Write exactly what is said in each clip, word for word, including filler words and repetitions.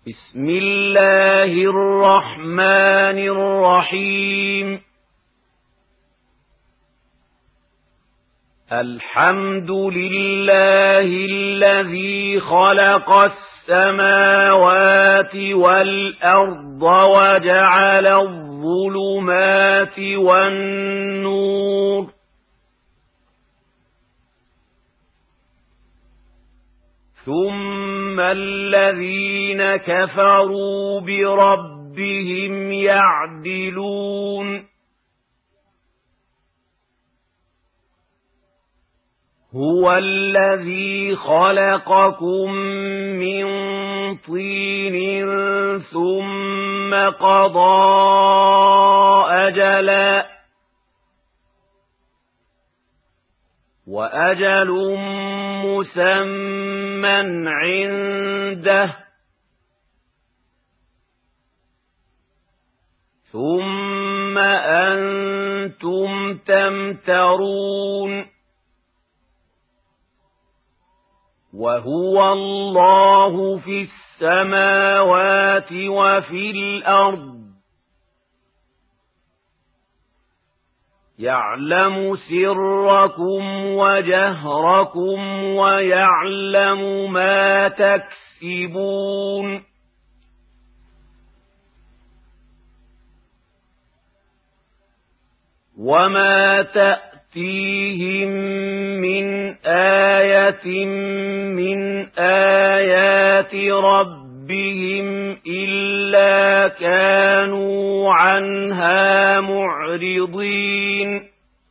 بسم الله الرحمن الرحيم. الحمد لله الذي خلق السماوات والأرض وجعل الظلمات والنور، ثم الذين كفروا بربهم يعدلون. هو الذي خلقكم من طين ثم قضى أجلا، وأجل مسمى عنده، ثم أنتم تمترون. وهو الله في السماوات وفي الأرض، يعلم سركم وجهركم ويعلم ما تكسبون. وما تأتيهم من آية من آيات ربهم إلا كانوا عنها معرضين.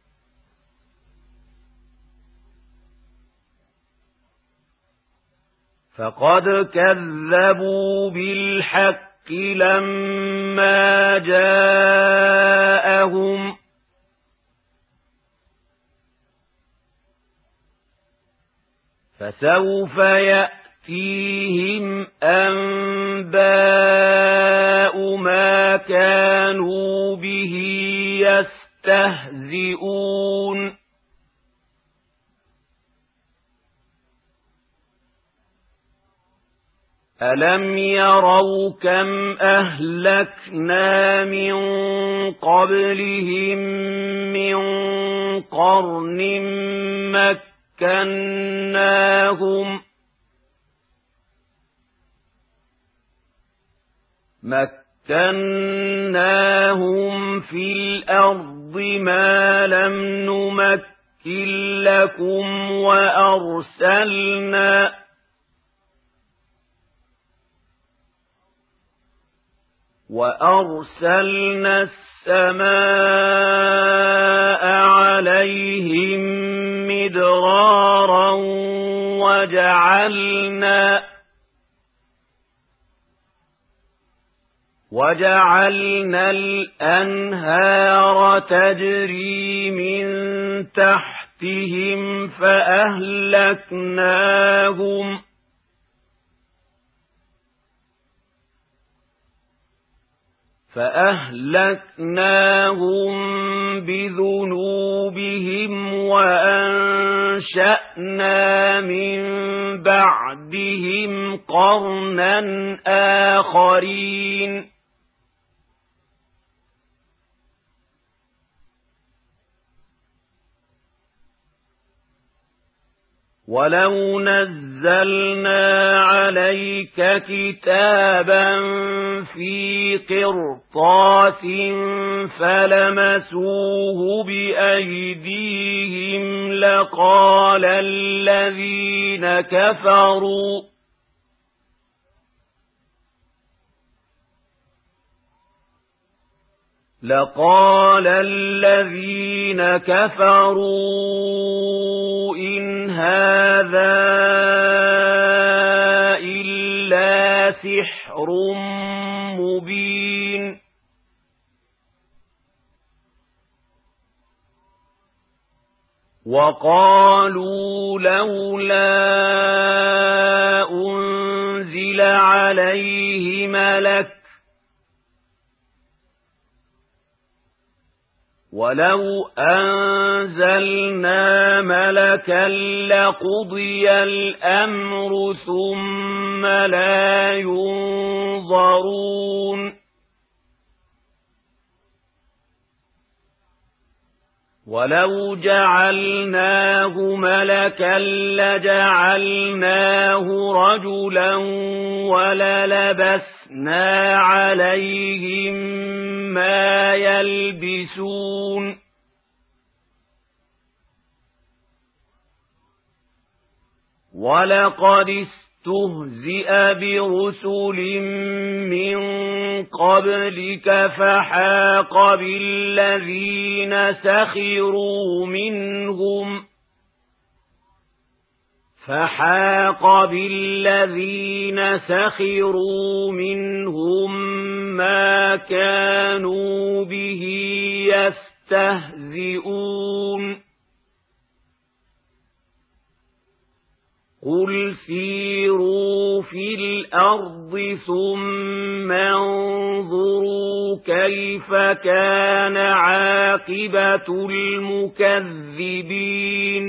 فقد كذبوا بالحق لما جاءهم، فسوف يأتيهم أنباء ما كانوا به يستهزئون. ألم يروا كم أهلكنا من قبلهم من قرن مكناهم مكناهم في الأرض ما لم نمكن لكم، وأرسلنا وأرسلنا السماء عليهم مدرارا، وجعلنا وجعلنا الأنهار تجري من تحتهم فأهلكناهم فأهلكناهم بذنوبهم وأنشأنا من بعدهم قرنا آخرين. ولو نزلنا عليك كتابا في قرطاس فلمسوه بأيديهم لقال الذين كفروا لقال الذين كفروا إن هذا إلا سحر مبين. وقالوا لولا أنزل عليه ملك ولو أنزلنا ملكا لقضي الأمر ثم لا ينظرون ولو جعلناه ملكا لجعلناه رجلا وللبسنا عليهم ما يلبسون ولقد استهزئ برسل من قبلك فحاق بالذين سخروا منهم فحاق بالذين سخروا منهم ما كانوا به يستهزئون قل سيروا في الأرض ثم انظروا كيف كان عاقبة المكذبين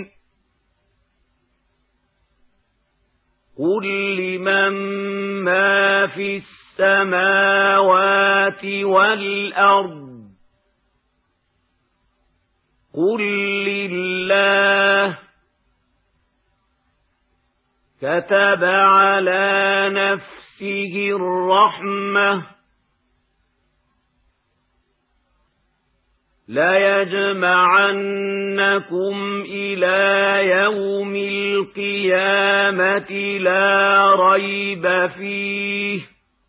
قل لمن ما في السماوات والأرض قل لله كتب على نفسه الرحمة ليجمعنكم إلى يوم القيامة لا ريب فيه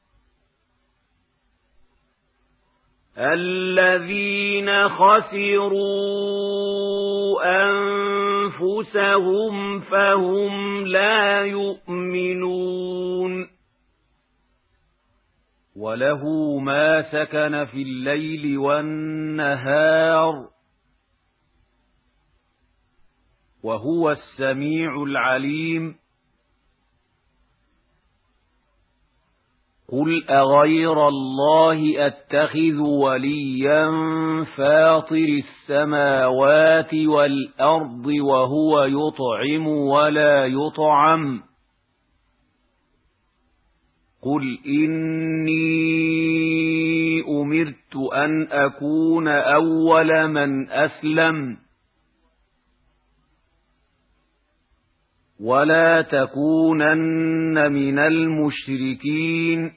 الذين خسروا أنفسهم فهم لا يؤمنون وله ما سكن في الليل والنهار وهو السميع العليم قل أغير الله أتخذ وليا فاطر السماوات والأرض وهو يطعم ولا يطعم قل إني أمرت أن أكون أول من أسلم ولا تكونن من المشركين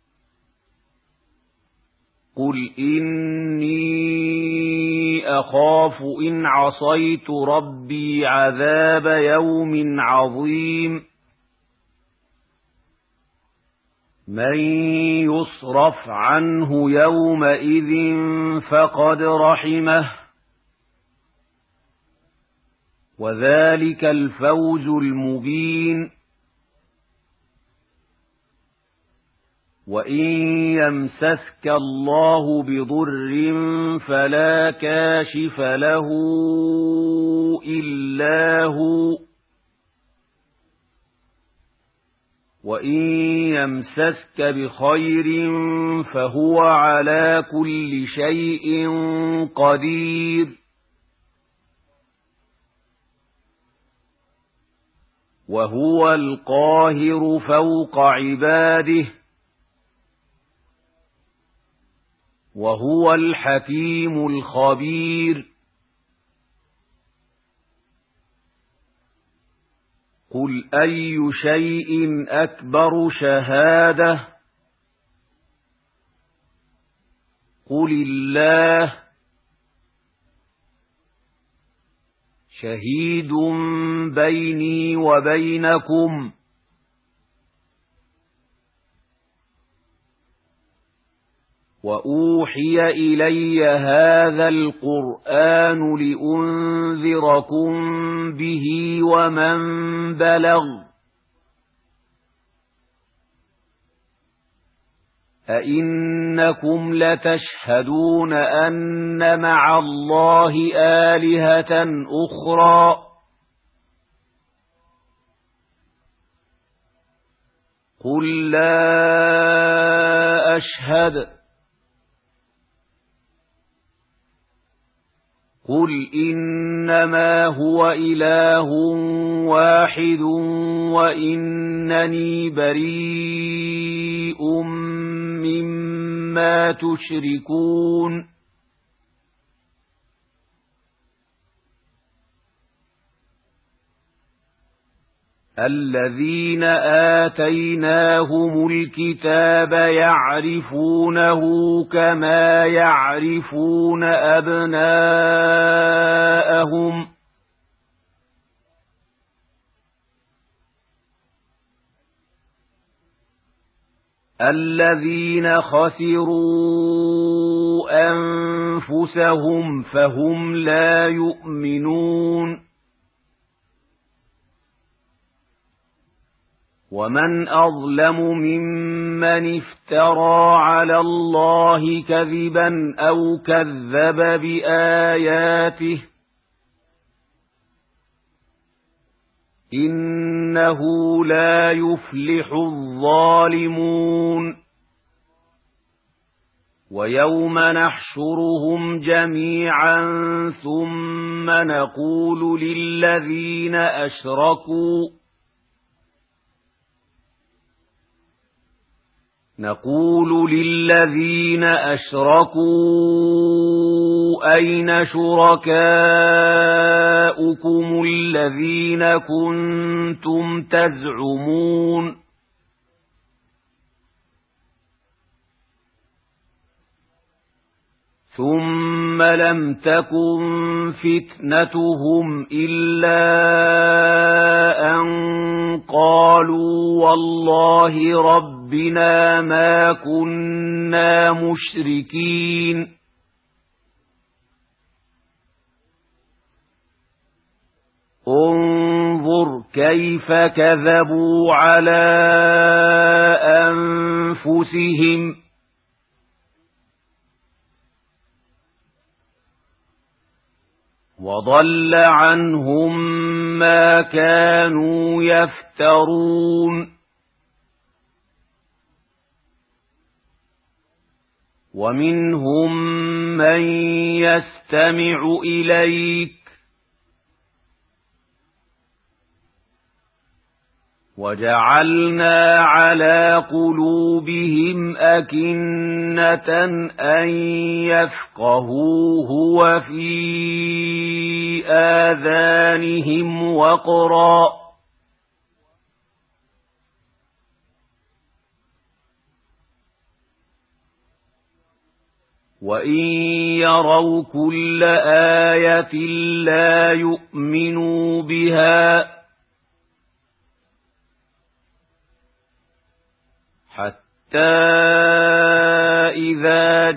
قل إني أخاف إن عصيت ربي عذاب يوم عظيم من يصرف عنه يومئذ فقد رحمه وذلك الفوز المبين وإن يمسسك الله بضر فلا كاشف له إلا هو وإن يمسسك بخير فهو على كل شيء قدير وهو القاهر فوق عباده وهو الحكيم الخبير قل أي شيء أكبر شهادة قل الله شهيد بيني وبينكم وأوحي إلي هذا القرآن لأنذركم به ومن بلغ أئنكم لتشهدون أن مع الله آلهة أخرى قل لا أشهد قل إنما هو إله واحد وإنني بريء مما تشركون الذين آتيناهم الكتاب يعرفونه كما يعرفون أبناءهم الذين خسروا أنفسهم فهم لا يؤمنون ومن أظلم ممن افترى على الله كذبا أو كذب بآياته إنه لا يفلح الظالمون ويوم نحشرهم جميعا ثم نقول للذين أشركوا نقول للذين أشركوا أين شركاؤكم الذين كنتم تزعمون ثم لم تكن فتنتهم إلا أن قالوا والله ربنا ما كنا مشركين انظر كيف كذبوا على أنفسهم وضل عنهم ما كانوا يفترون ومنهم من يستمع إليك وجعلنا على قلوبهم أكنة أن يفقهوه وفي آذانهم وقرا وإن يروا كل آية لا يؤمنوا بها حتى إذا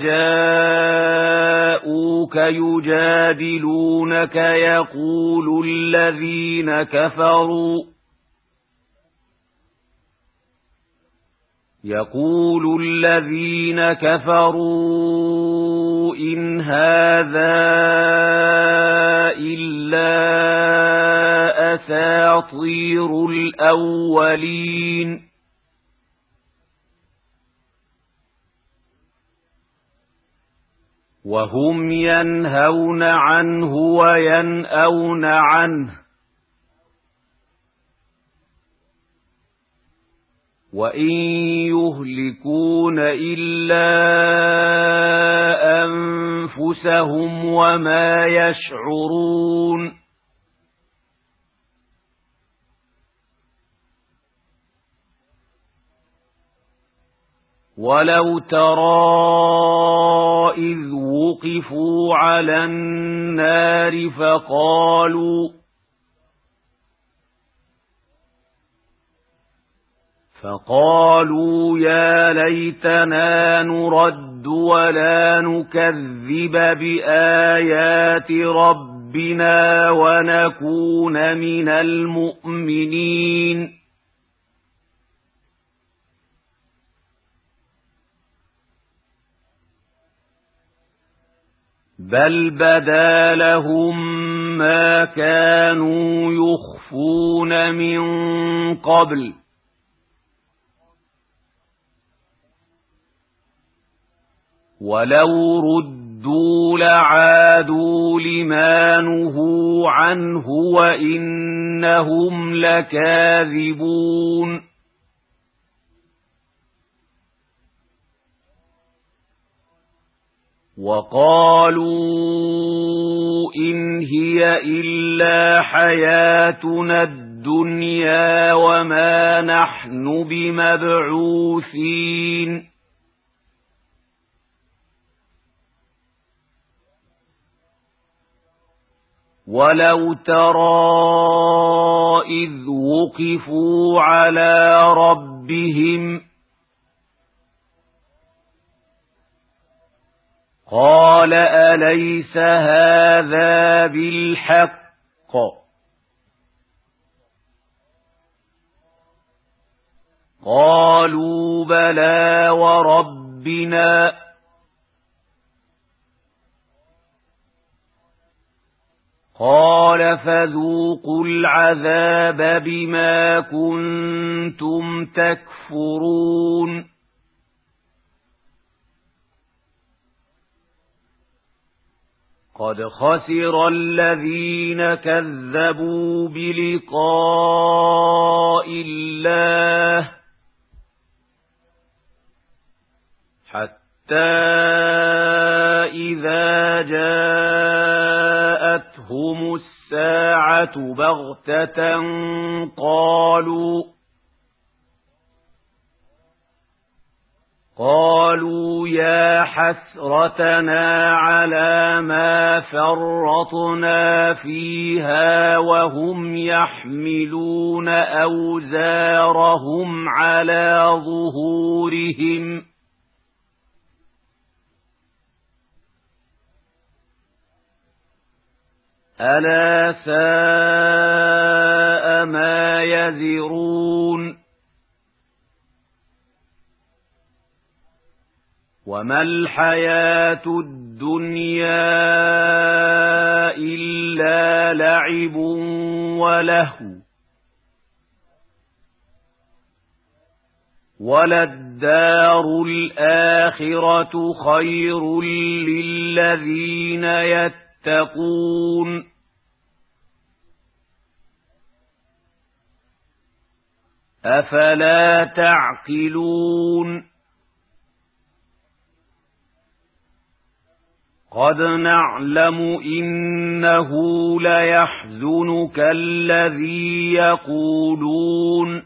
جاءوك يجادلونك يقول الذين كفروا يقول الذين كفروا إن هذا إلا أساطير الأولين وهم ينهون عنه وينأون عنه وإن يهلكون إلا أنفسهم وما يشعرون ولو ترى إذ وقفوا على النار فقالوا فقالوا يا ليتنا نرد ولا نكذب بآيات ربنا ونكون من المؤمنين بل بدا لهم ما كانوا يخفون من قبل ولو رد رُدُّوا لَعَادُوا لِمَا نُهُوا عَنْهُ وَإِنَّهُمْ لَكَاذِبُونَ وَقَالُوا إِنْ هِيَ إِلَّا حَيَاتُنَا الدُّنْيَا وَمَا نَحْنُ بِمَبْعُوثِينَ وَلَوْ تَرَىٰ إِذْ وُقِفُوا عَلَىٰ رَبِّهِمْ قَالَ أَلَيْسَ هَٰذَا بِالْحَقِّ قَالُوا بَلَىٰ وَرَبِّنَا قَالَ فَذُوقُوا الْعَذَابَ بِمَا كُنتُمْ تَكْفُرُونَ قَدْ خَسِرَ الَّذِينَ كَذَّبُوا بِلِقَاءِ اللَّهِ حَتَّى إِذَا جَاءَتْهُمُ السَّاعَةُ بَغْتَةً قَالُوا قالوا يا حسرتنا على ما فرطنا فيها وهم يحملون أوزارهم على ظهورهم ألا ساء ما يزرون وما الحياة الدنيا إلا لعب ولهو وللدار الآخرة خير للذين يتقون أفلا تعقلون قد نعلم إنه ليحزنك الذي يقولون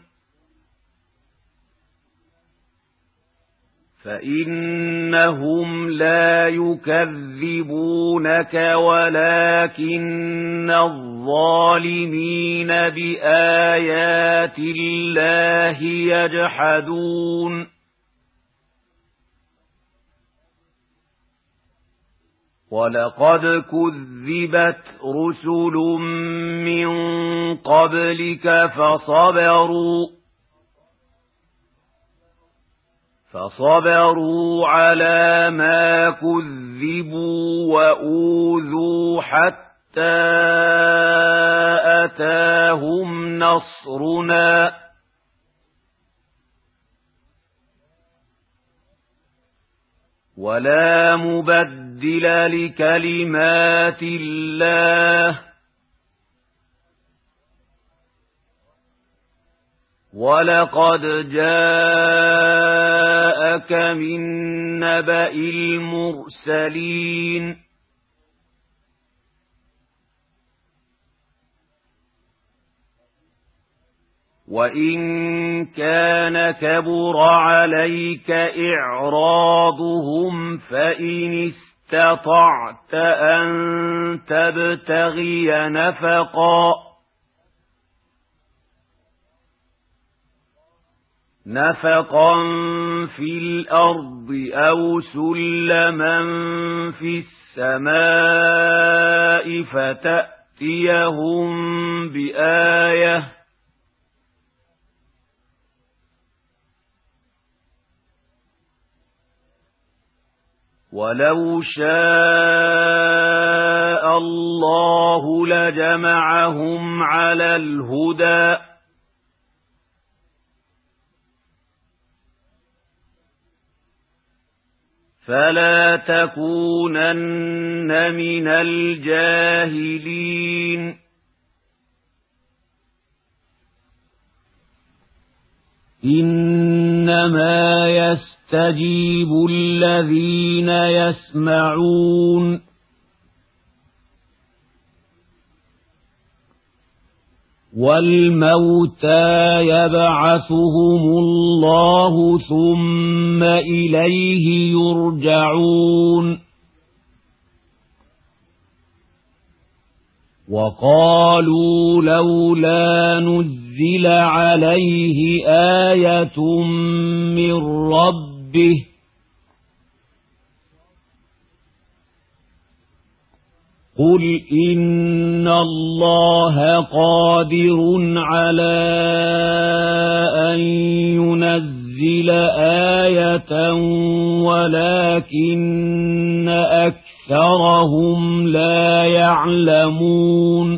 فإنهم لا يكذبونك ولكن الظالمين بآيات الله يجحدون ولقد كذبت رسل من قبلك فصبروا فصبروا على ما كذبوا وأوذوا حتى أتاهم نصرنا ولا مبدل لكلمات الله ولقد جاءك من نبأ المرسلين وإن كان كبر عليك إعراضهم فإن استطعت أن تبتغي نفقا نفقا في الأرض أو سلما في السماء فتأتيهم بآية ولو شاء الله لجمعهم على الهدى فلا تكونن من الجاهلين إنما يستجيب الذين يسمعون والموتى يبعثهم الله ثم إليه يرجعون وقالوا لولا نزل عليه آية من ربه قل إن الله قادر على أن ينزل آية ولكن أكثرهم لا يعلمون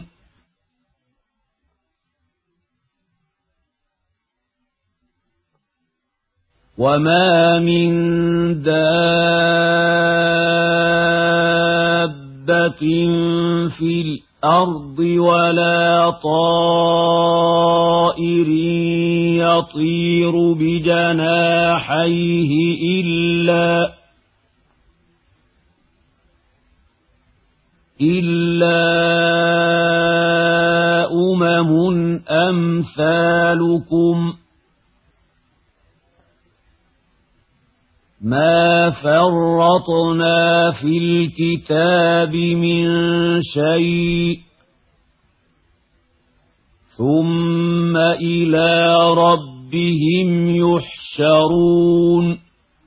وما من دابة في الأرض ولا طائر يطير بجناحيه إلا إلا أمم أمثالكم ما فرطنا في الكتاب من شيء ثم إلى ربهم يحشرون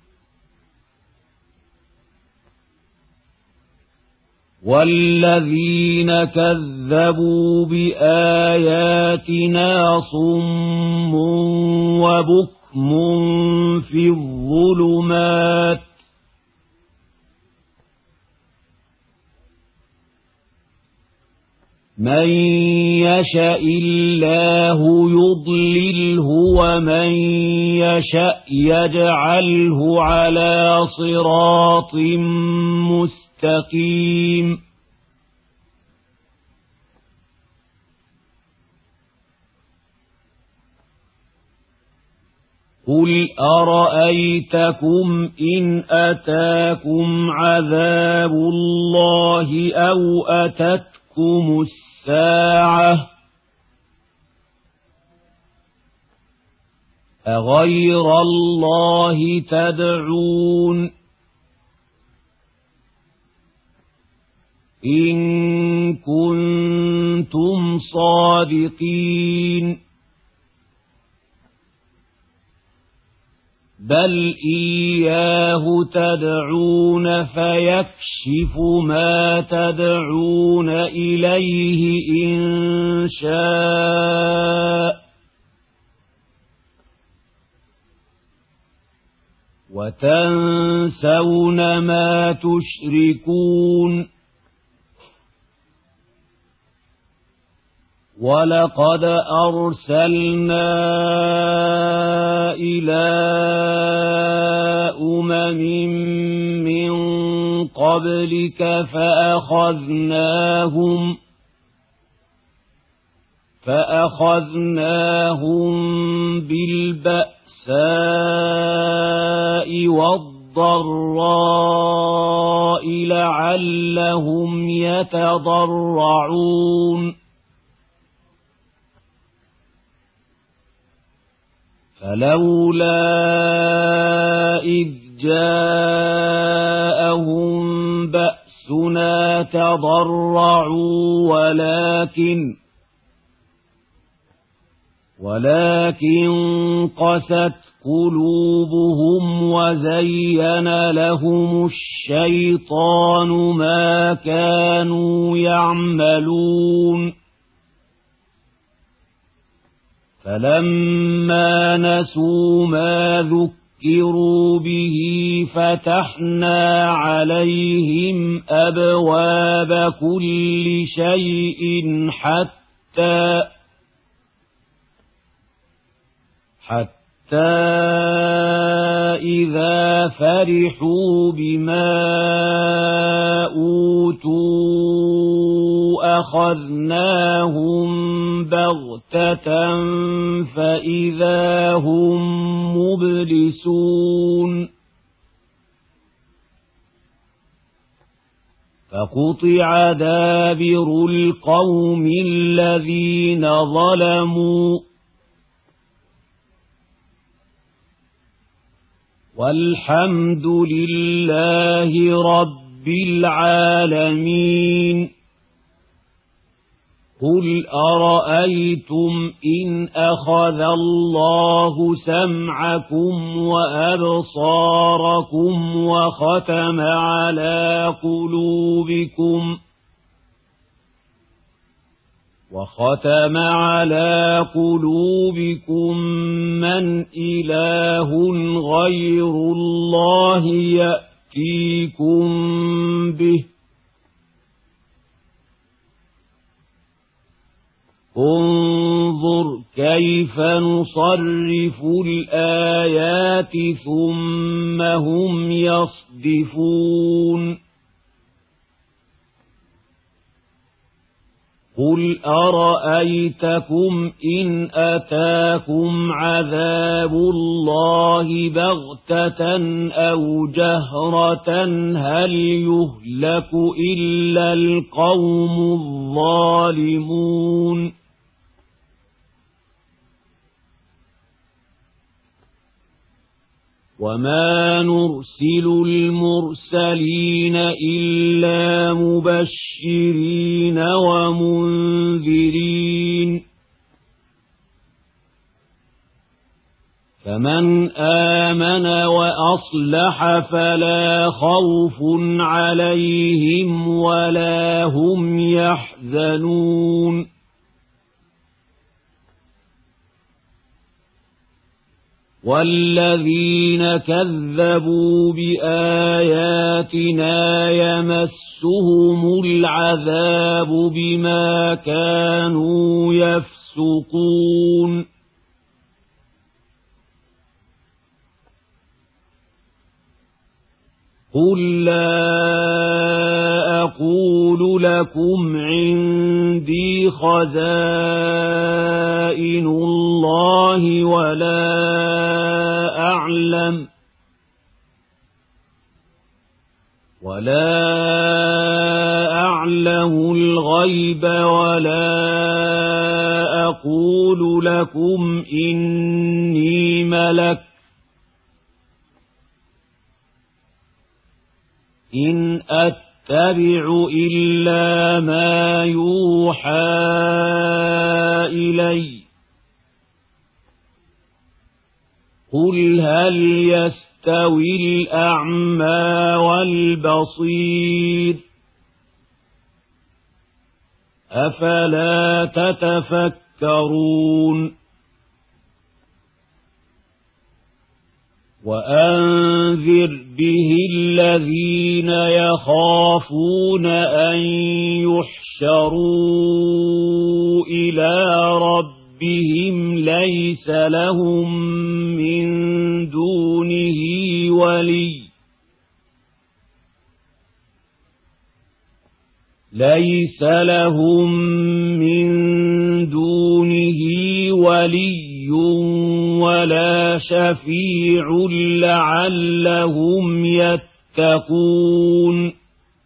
والذين كذبوا بآياتنا صم وبكم في الظلمات من يشاء الله يضلله ومن يشاء يجعله على صراط مستقيم قل أرأيتكم إن أتاكم عذاب الله أو أتتكم الساعة أغير الله تدعون إن كنتم صادقين بل إياه تدعون فيكشف ما تدعون إليه إن شاء وتنسون ما تشركون ولقد أرسلنا إلى أمم من قبلك فأخذناهم فأخذناهم بالبأساء والضراء لعلهم يتضرعون فلولا إذ جاءهم بأسنا تضرعوا ولكن ولكن قست قلوبهم وزين لهم الشيطان ما كانوا يعملون فلما نسوا ما ذكروا به فتحنا عليهم أبواب كل شيء حتى حتى إذا فرحوا بما أوتوا أخذناهم بغتة فإذا هم مبلسون فقطع دابر القوم الذين ظلموا والحمد لله رب العالمين. قل أرأيتم إن أخذ الله سمعكم وأبصاركم وختم على قلوبكم وختم على قلوبكم من إله غير الله يأتيكم به انظر كيف نصرف الآيات ثم هم يصدفون. قل أرأيتكم إن أتاكم عذاب الله بغتة أو جهرة هل يهلك إلا القوم الظالمون. وما نرسل المرسلين إلا مبشرين ومنذرين فمن آمن وأصلح فلا خوف عليهم ولا هم يحزنون. والذين كذبوا بآياتنا يمسهم العذاب بما كانوا يفسقون. قل لا أقول لكم عندي خزائن الله ولا أعلم ولا أعلم الغيب ولا أقول لكم إني ملك إن أتبع إلا ما يوحى إلي. قل هل يستوي الأعمى والبصير أفلا تتفكرون. وأنذر به الذين يخافون أن يحشروا إلى ربهم ليس لهم من دونه ولي ليس لهم من دونه ولي ولا شفيع لعلهم يتقون.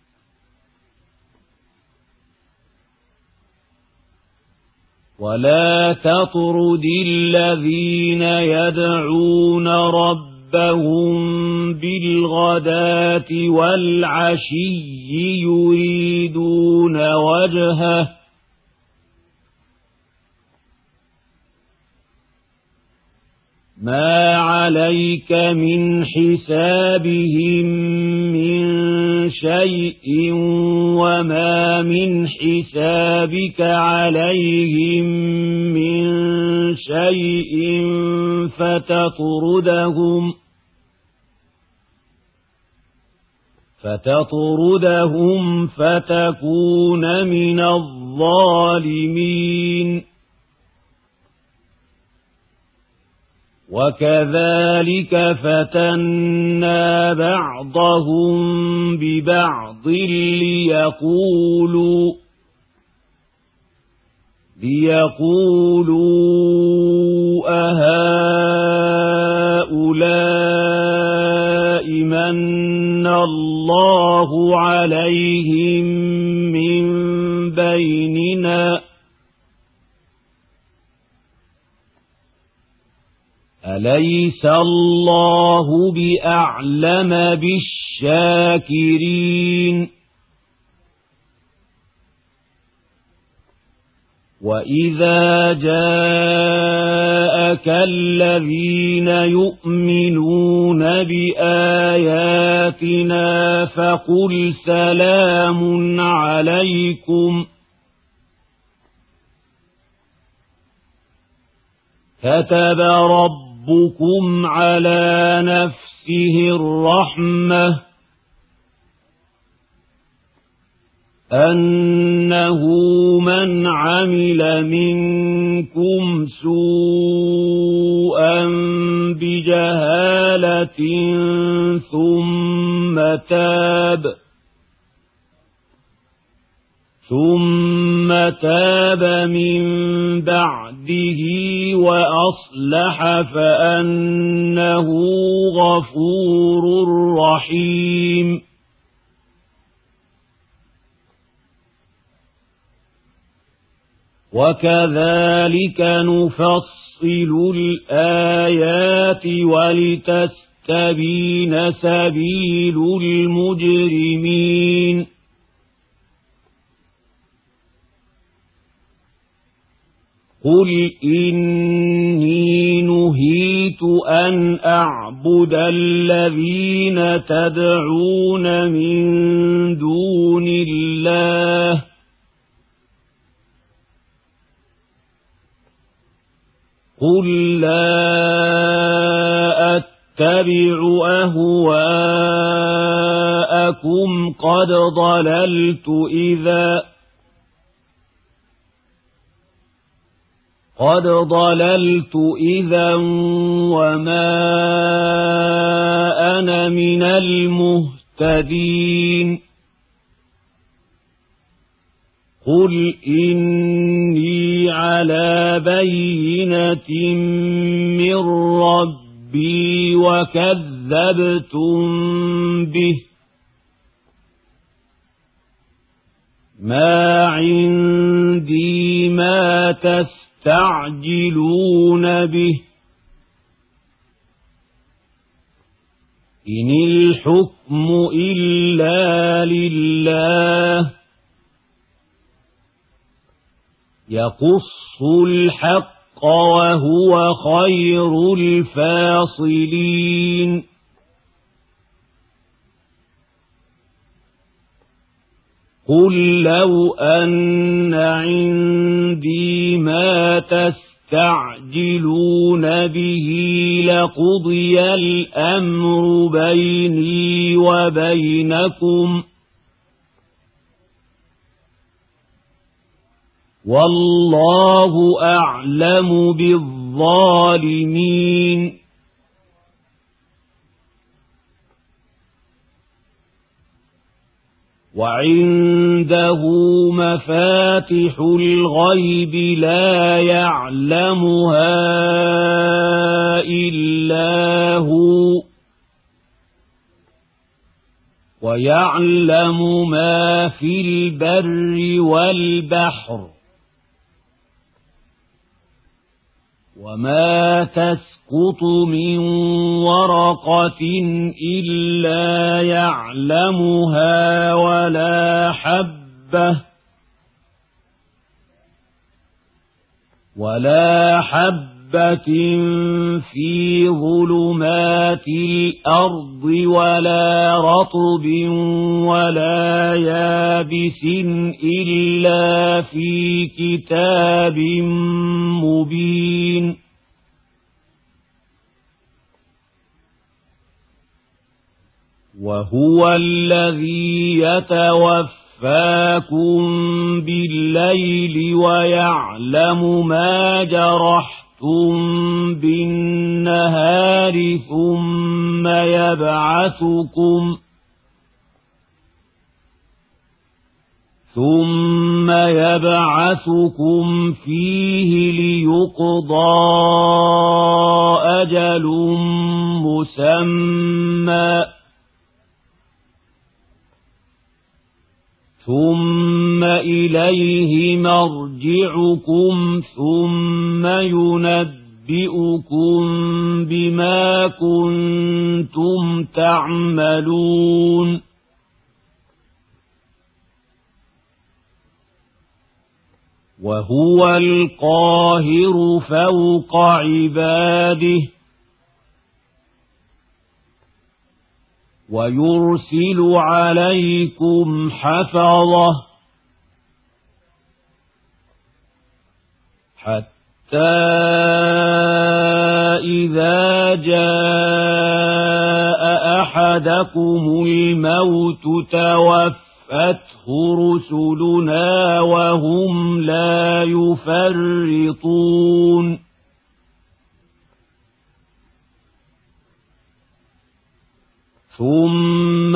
ولا تطرد الذين يدعون ربهم بالغداة والعشي يريدون وجهه ما عليك من حسابهم من شيء وما من حسابك عليهم من شيء فتطردهم فتطردهم فتكون من الظالمين. وكذلك فتنا بعضهم ببعض ليقولوا ليقولوا أهؤلاء من الله عليهم من بيننا أليس الله بأعلم بالشاكرين وإذا جاءك الذين يؤمنون بآياتنا فقل سلام عليكم كتب ربكم على نفسه الرحمة أنه من عمل منكم سوءا بجهالة ثم تاب ثم تاب من بعده وأصلح فأنه غفور رحيم وكذلك نفصل الآيات ولتستبين سبيل المجرمين قل إني نهيت أن أعبد الذين تدعون من دون الله قل لا أتبع أهواءكم قد ضللت إذا قد ضللت إذا وما أنا من المهتدين قل إني على بينة من ربي وكذبتم به ما عندي ما تستعجلون به إن الحكم إلا لله يقص الحق وهو خير الفاصلين قل لو أن عندي ما تستعجلون به لقضي الأمر بيني وبينكم والله أعلم بالظالمين وعنده مفاتح الغيب لا يعلمها إلا هو ويعلم ما في البر والبحر وما تسقط من ورقة إلا يعلمها ولا حبة ولا حبة في ظلمات الأرض ولا رطب ولا يابس إلا في كتاب مبين وهو الذي يتوفاكم بالليل ويعلم ما جرحتم بالنهار ثم يبعثكم ثم يبعثكم فيه ليقضى أجل مسمى ثم إليه مرجعكم ثم ينبئكم بما كنتم تعملون وهو القاهر فوق عباده ويرسل عليكم حفظة حتى إذا جاء أحدكم الموت توفته رسلنا وهم لا يفرطون ثم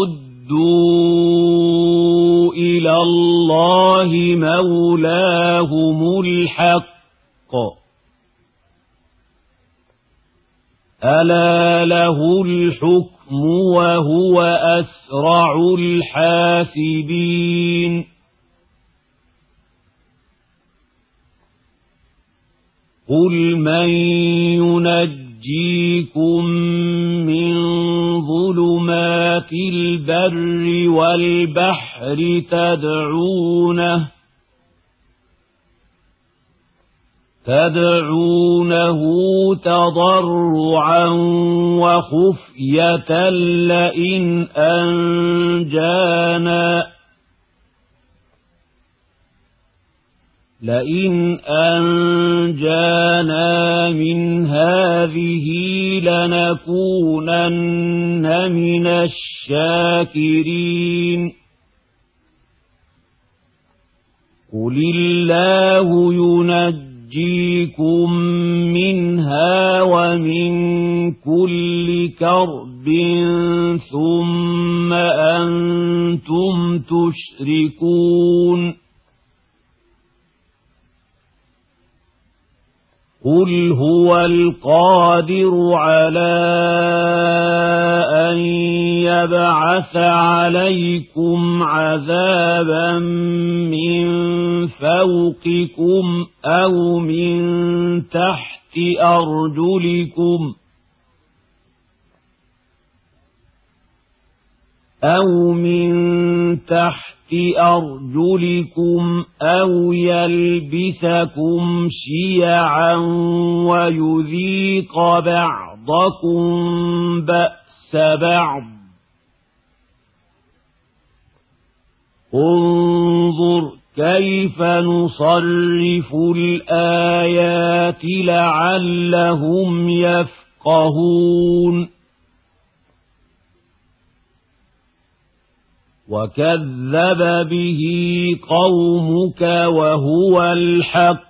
ردوا إلى الله مولاهم الحق ألا له الحكم وهو أسرع الحاسبين قل من ينجيكم من ظلمات البر والبحر تدعونه تدعونه تضرعا وخفية لئن أنجانا لئن أنجانا من هذه لنكونن من الشاكرين قل الله ينجيكم منها ومن كل كرب ثم أنتم تشركون قل هو القادر على أن يبعث عليكم عذابا من فوقكم أو من تحت أرجلكم أو من تحت أرجلكم أو يلبسكم شيعا ويذيق بعضكم بأس بعض انظر كيف نصرف الآيات لعلهم يفقهون وكذب به قومك وهو الحق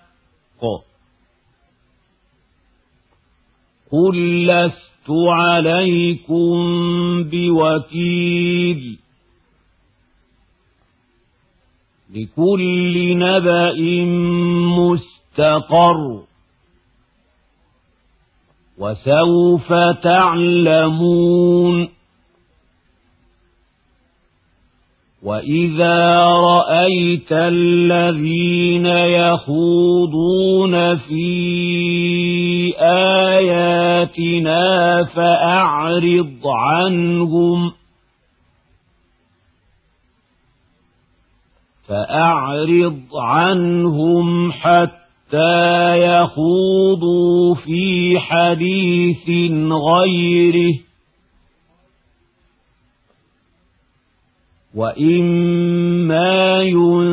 قل لست عليكم بوكيل لكل نبأ مستقر وسوف تعلمون وإذا رأيت الذين يخوضون في آياتنا فأعرض عنهم فأعرض عنهم حتى يخوضوا في حديث غيره وإما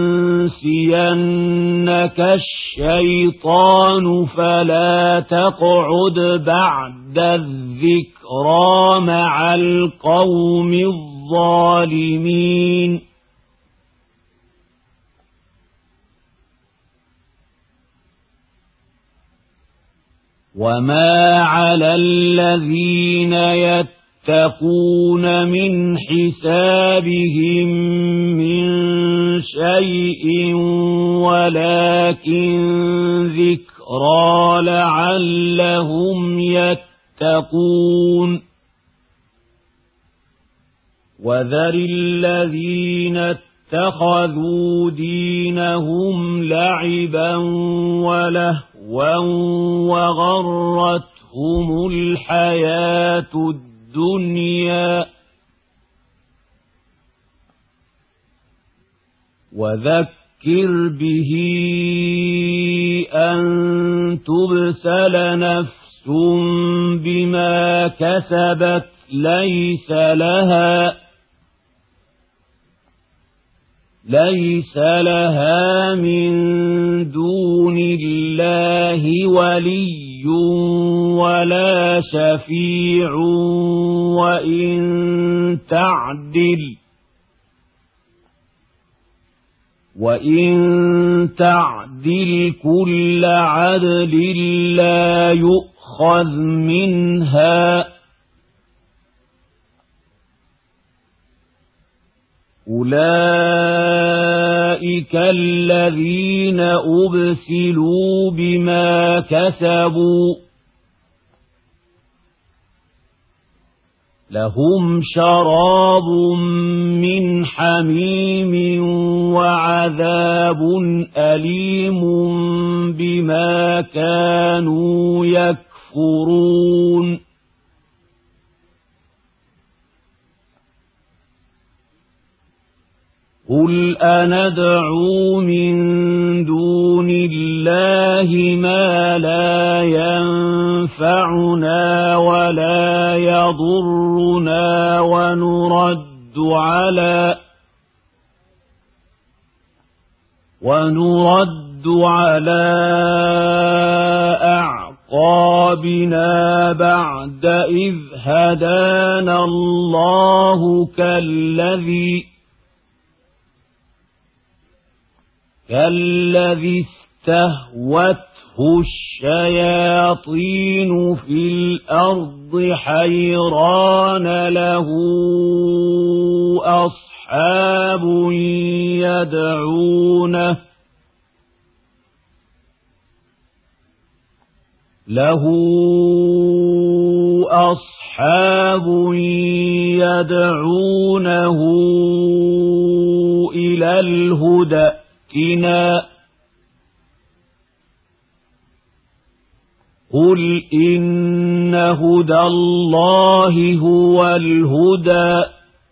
ينسينك الشيطان فلا تقعد بعد الذكرى مع القوم الظالمين وما على الذين يتقون من حسابهم من شيء ولكن ذكرى لعلهم يتقون وذر الذين اتخذوا دينهم لعبا ولهوا وغرتهم الحياة الدنيا وذكر به أن تبسل نفس بما كسبت ليس لها ليس لها من دون الله ولي ولا شفيع وإن تعدل وإن تعدل كل عدل لا يؤخذ منها أولئك الذين أبسلوا بما كسبوا لهم شراب من حميم وعذاب أليم بما كانوا يكفرون قل أندعو من دون الله ما لا ينفعنا ولا يضرنا ونرد على ونرد على أعقابنا بعد إذ هدانا الله كالذي كالذي استهوته الشياطين في الأرض حيران له أصحاب يدعونه له أصحاب يدعونه إلى الهدى ائتنا قل إن هدى الله هو الهدى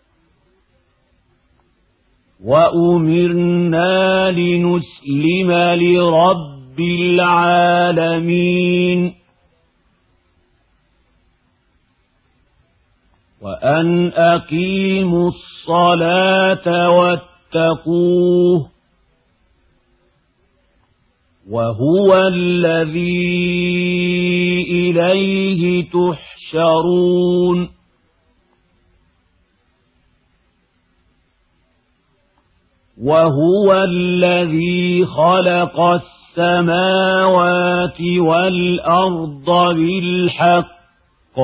وأمرنا لنسلم لرب العالمين وأن أقيموا الصلاة واتقوه وهو الذي إليه تحشرون وهو الذي خلق السماوات والأرض بالحق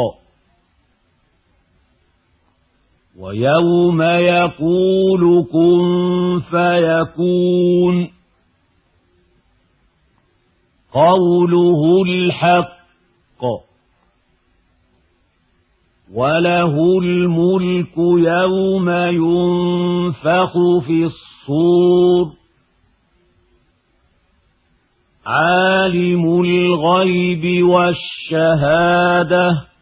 ويوم يقول كن فيكون قوله الحق وله الملك يوم ينفخ في الصور عالم الغيب والشهادة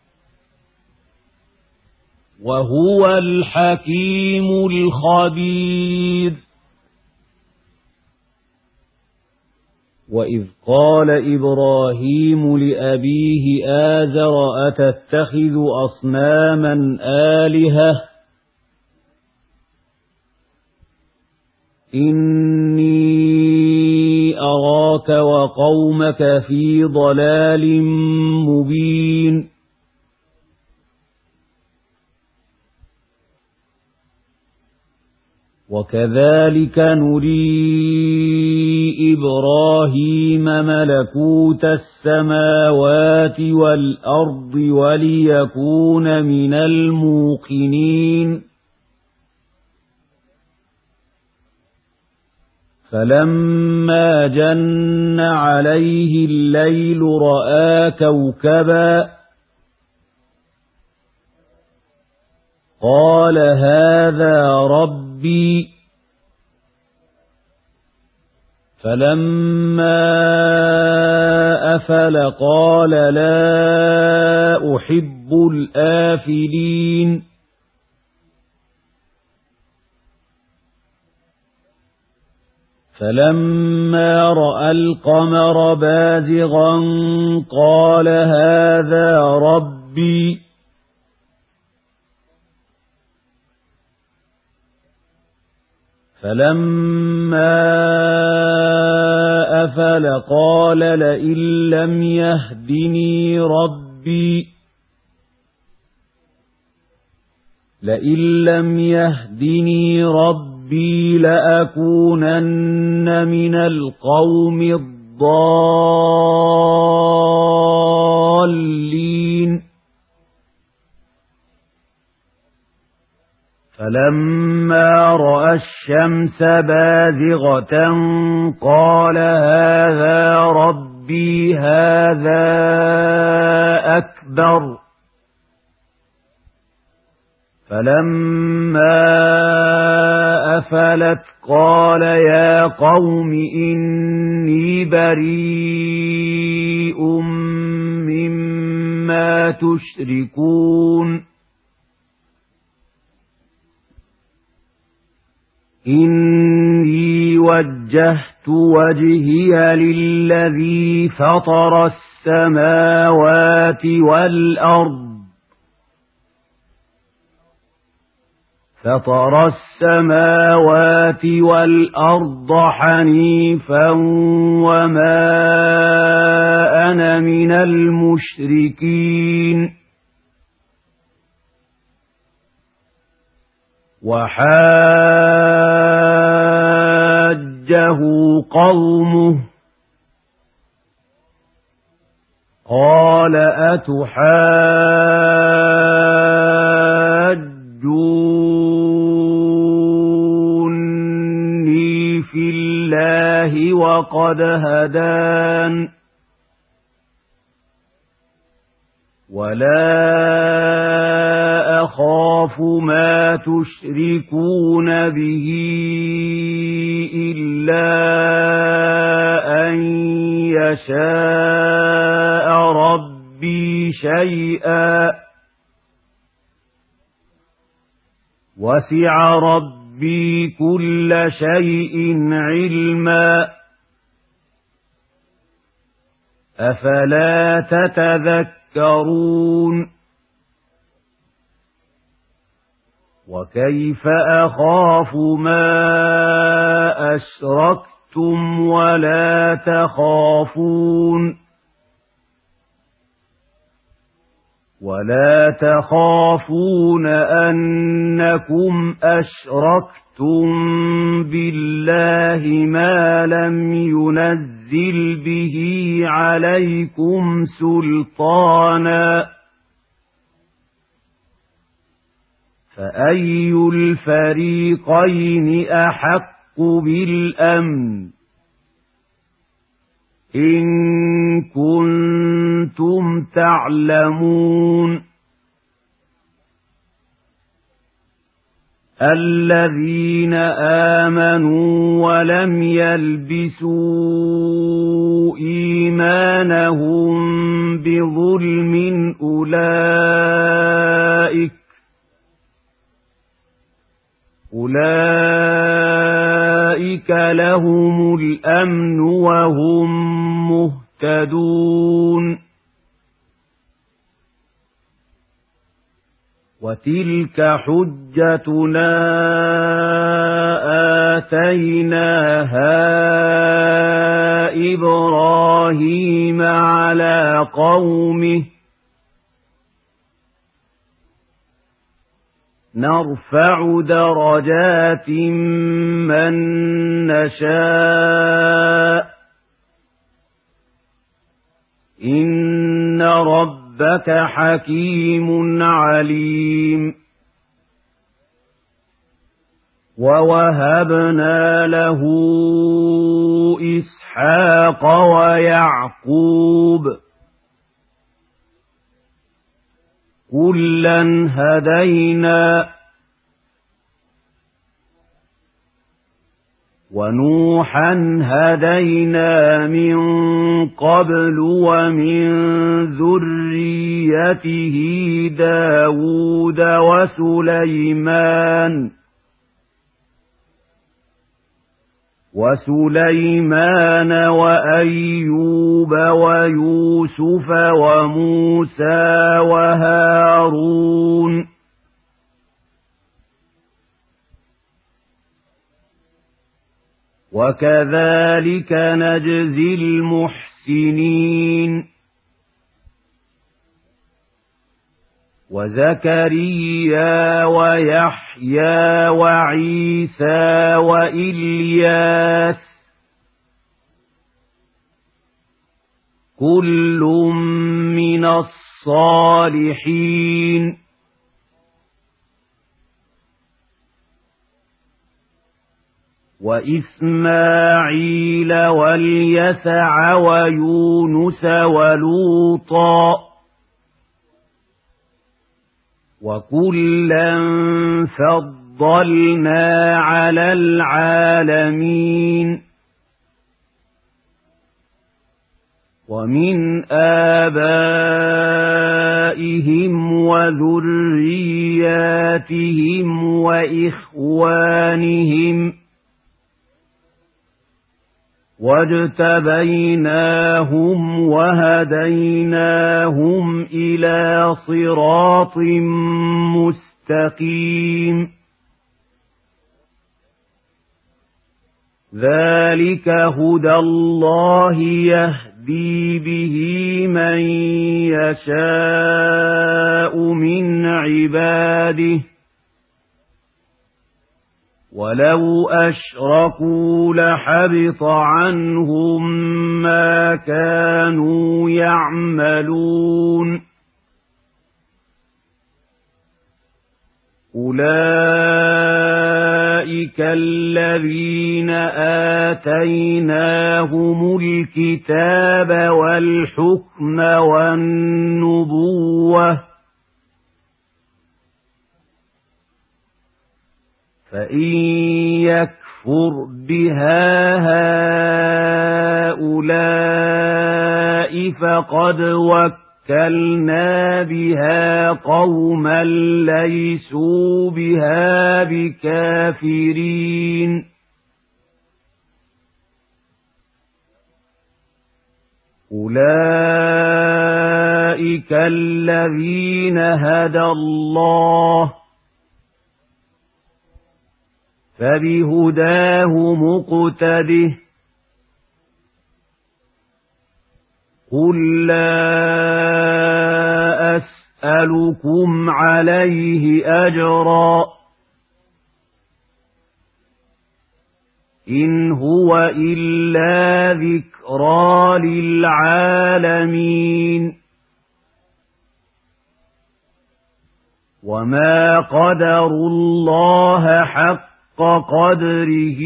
وهو الحكيم الخبير وإذ قال إبراهيم لأبيه آزر أتتخذ أصناما آلهة إني أراك وقومك في ضلال مبين وكذلك نري إبراهيم ملكوت السماوات والأرض وليكون من الموقنين فلما جن عليه الليل رأى كوكبا قال هذا ربي فلما أفل قال لا أحب الآفلين فلما رأى القمر بازغا قال هذا ربي فلما أفل قال لئن لم يهدني ربي لئن لم يهدني ربي لأكونن من القوم الضالين فلما رأى الشمس بازغة قال هذا ربي هذا أكبر فلما أفلت قال يا قوم إني بريء مما تشركون إني وجهت وجهي للذي فطر السماوات والأرض فطر السماوات والأرض حنيفا وما أنا من المشركين وحاجه قومه قال أتحاجوني في الله وقد هدان ولا أخاف ما تشركون به إلا أن يشاء ربي شيئا وسع ربي كل شيء علما أفلا تتذكرون وكيف أخاف ما أشركتم ولا تخافون ولا تخافون أنكم أشركتم بالله ما لم ينزل به عليكم سلطانا فأي الفريقين أحق بالأمن إن كنتم تعلمون الذين آمنوا ولم يلبسوا إيمانهم بظلم أولئك أولئك لهم الأمن وهم مهتدون وتلك حجتنا آتيناها إبراهيم على قومه نرفع درجات من نشاء إن ربك حكيم عليم ووهبنا له إسحاق ويعقوب كلا هدينا ونوحا هدينا من قبل ومن ذريته داود وسليمان وسليمان وأيوب ويوسف وموسى وهارون وكذلك نجزي المحسنين وزكريا ويحيى وعيسى وإلياس كل من الصالحين وإسماعيل واليسع ويونس ولوطا وكلا فضلنا على العالمين ومن آبائهم وذرياتهم وإخوانهم واجتبيناهم وهديناهم إلى صراط مستقيم ذلك هدى الله يهدي به من يشاء من عباده ولو أشركوا لحبط عنهم ما كانوا يعملون أولئك الذين آتيناهم الكتاب والحكم والنبوة فإن يكفر بها هؤلاء فقد وكلنا بها قوما ليسوا بها بكافرين أولئك الذين هدى الله فبهداه مقتده قل لا أسألكم عليه أجرا إن هو إلا ذكرى للعالمين وما قدروا الله حق قدره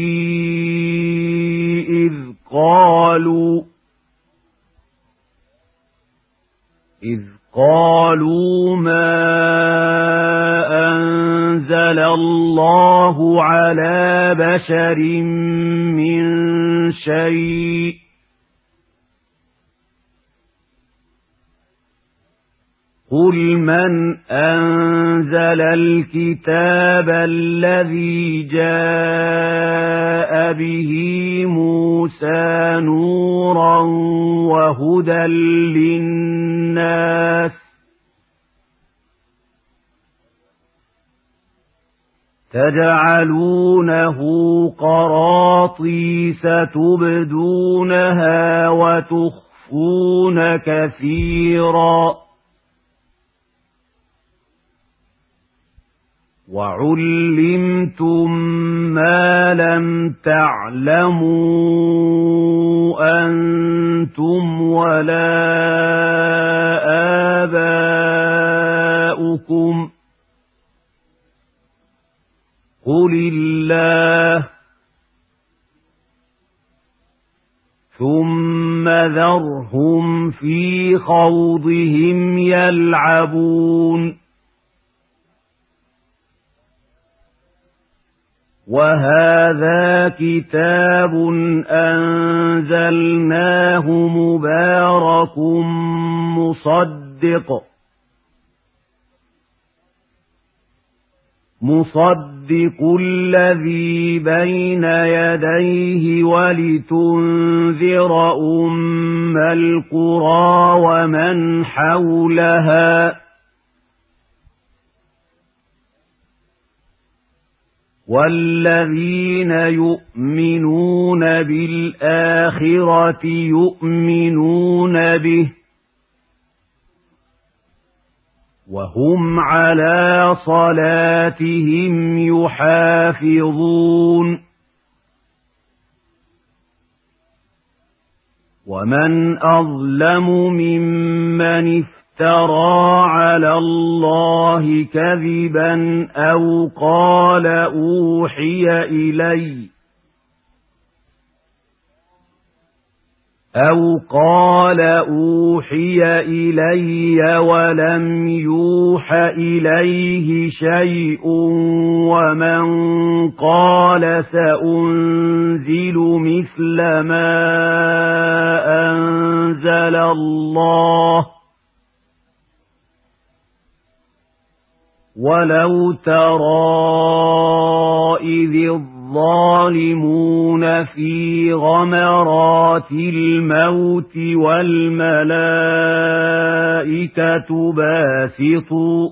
إذ قالوا إذ قالوا ما أنزل الله على بشر من شيء قل من أنزل الكتاب الذي جاء به موسى نورا وهدى للناس تجعلونه قراطيس تبدونها وتخفون كثيرا وعلمتم ما لم تعلموا أنتم ولا آباؤكم قل الله ثم ذرهم في خوضهم يلعبون وهذا كتاب أنزلناه مبارك مصدق مصدق الذي بين يديه ولتنذر أم القرى ومن حولها والذين يؤمنون بالآخرة يؤمنون به وهم على صلاتهم يحافظون ومن أظلم ممن افترى على الله كذبا أو قال أوحي إلي أو قال أوحي إلي ولم يوح إليه شيء ومن قال سأنزل مثل ما أنزل الله ولو ترى إذ الظالمون في غمرات الموت والملائكة باسطوا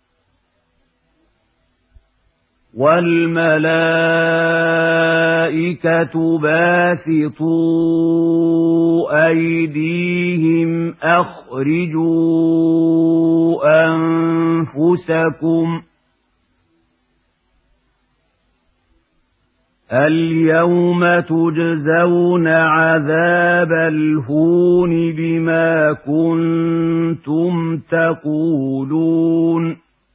والملائكة باسطوا أيديهم أخرجوا أنفسكم اليوم تجزون عذاب الهون بما كنتم تقولون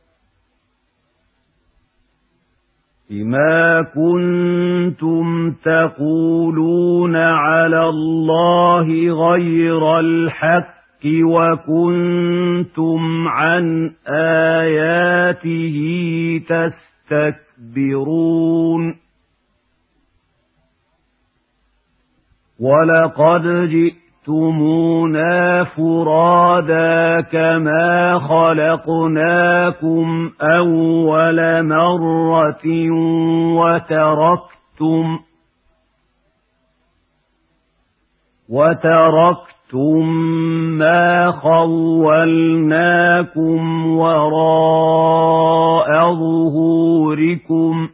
بما كنتم تقولون على الله غير الحق وكنتم عن آياته تستكبرون ولقد جئتمونا فرادا كما خلقناكم أول مرة وتركتم وتركتم ما خولناكم وراء ظهوركم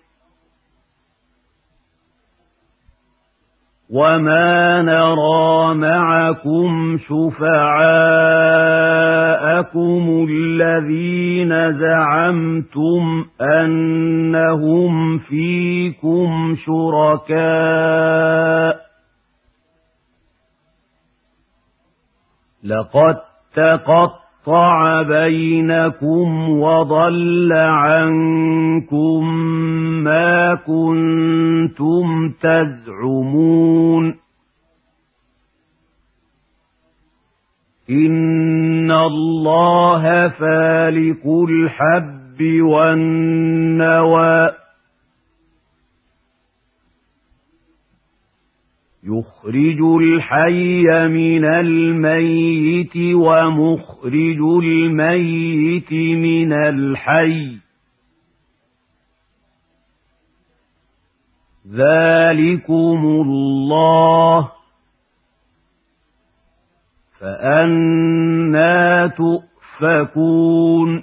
وما نرى معكم شفعاءكم الذين زعمتم أنهم فيكم شركاء لقد تقطع بينكم وضل عنكم ما كنتم تزعمون إن الله فالق الحب والنوى يخرج الحي من الميت ومخرج الميت من الحي ذلكم الله فأنى تؤفكون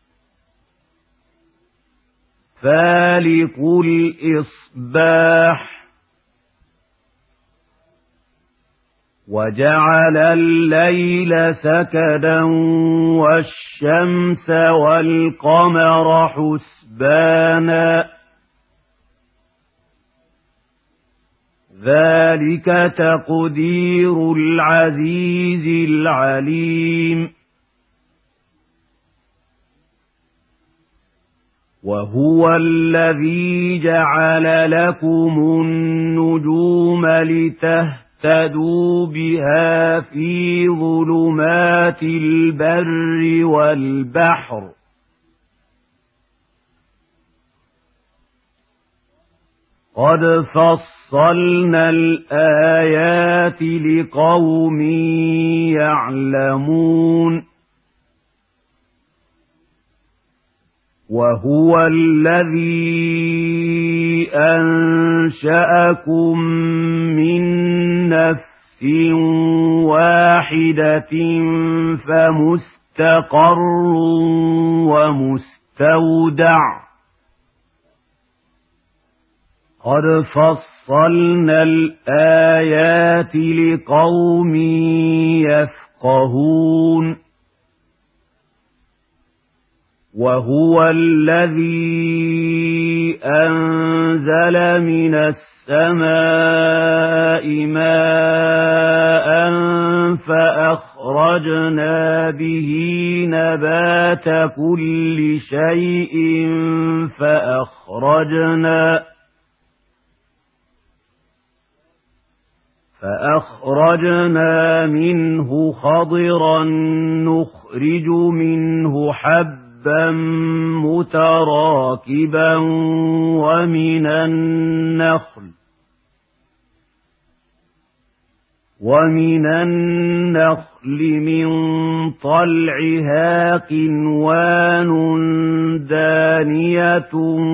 فالق الإصباح وجعل الليل سكنا والشمس والقمر حسبانا ذلك تقدير العزيز العليم وهو الذي جعل لكم النجوم لتهتدوا بها في ظلمات البر والبحر قد فصلنا الآيات لقوم يعلمون وهو الذي أنشأكم من نفس واحدة فمستقر ومستودع قد فصلنا الآيات لقوم يفقهون وهو الذي أنزل من السماء ماء فأخرجنا به نبات كل شيء فأخرجنا فأخرجنا منه خضرا نخرج منه حبا متراكبا ومن النخل ومن النخل من طلعها قنوان دانية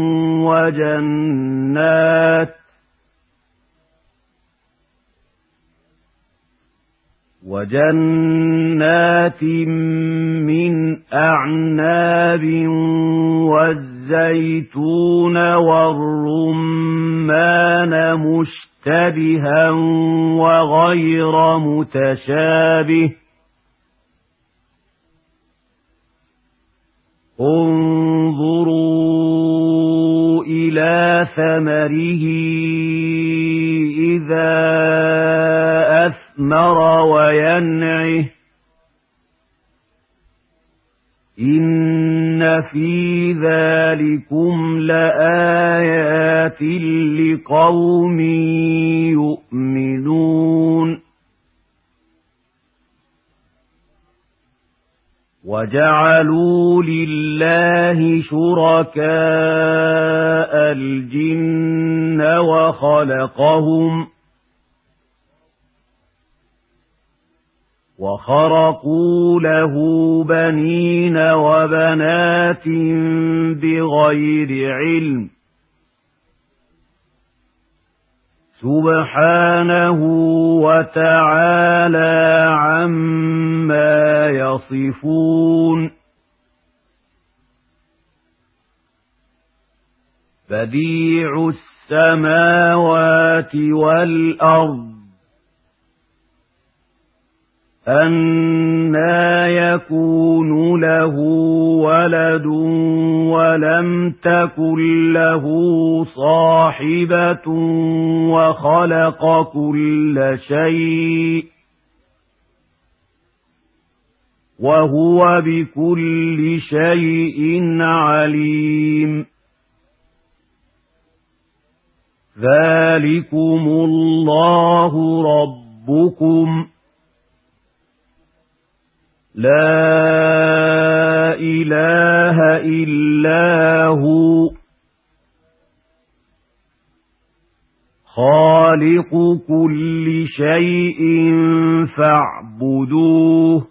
وجنات وجنات من أعناب والزيتون والرمان مشتبها وغير متشابه انظروا إلى ثمره إذا أثمر وينعه إن في ذلكم لآيات لقوم يؤمنون وجعلوا لله شركاء الجن وخلقهم وخرقوا له بنين وبنات بغير علم سبحانه وتعالى عما يصفون بديع السماوات والأرض أَنَّى يَكُونُ لَهُ وَلَدٌ وَلَمْ تَكُنْ لَهُ صَاحِبَةٌ وَخَلَقَ كُلَّ شَيْءٍ وَهُوَ بِكُلِّ شَيْءٍ عَلِيمٌ ذَلِكُمُ اللَّهُ رَبُّكُمْ لا إله إلا هو خالق كل شيء فاعبدوه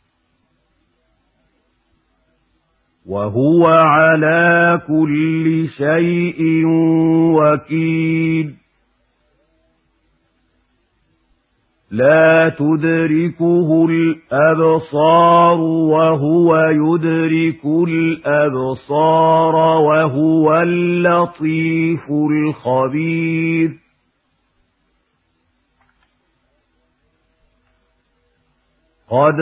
وهو على كل شيء وكيل لا تدركه الأبصار وهو يدرك الأبصار وهو اللطيف الخبير قد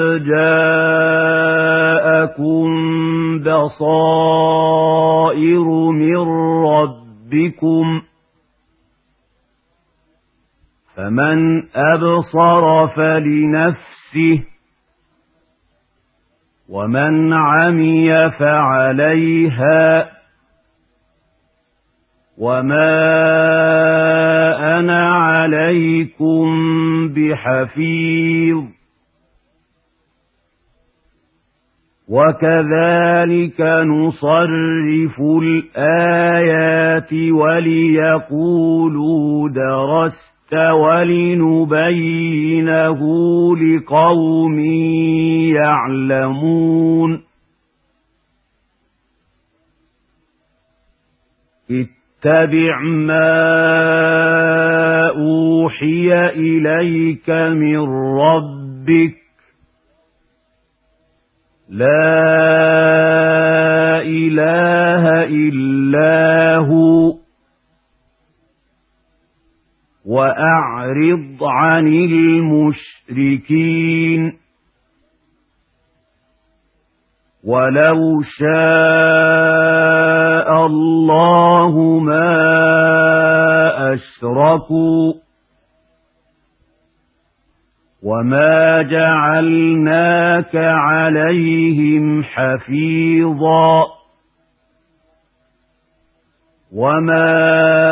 جاءكم بصائر من ربكم فمن أبصر فلنفسه ومن عمي فعليها وما أنا عليكم بحفيظ وكذلك نصرف الآيات وليقولوا درست ولنبينه لقوم يعلمون اتبع ما أوحي إليك من ربك لا إله إلا هو وأعرض عن المشركين ولو شاء الله ما أشركوا وما جعلناك عليهم حفيظا وما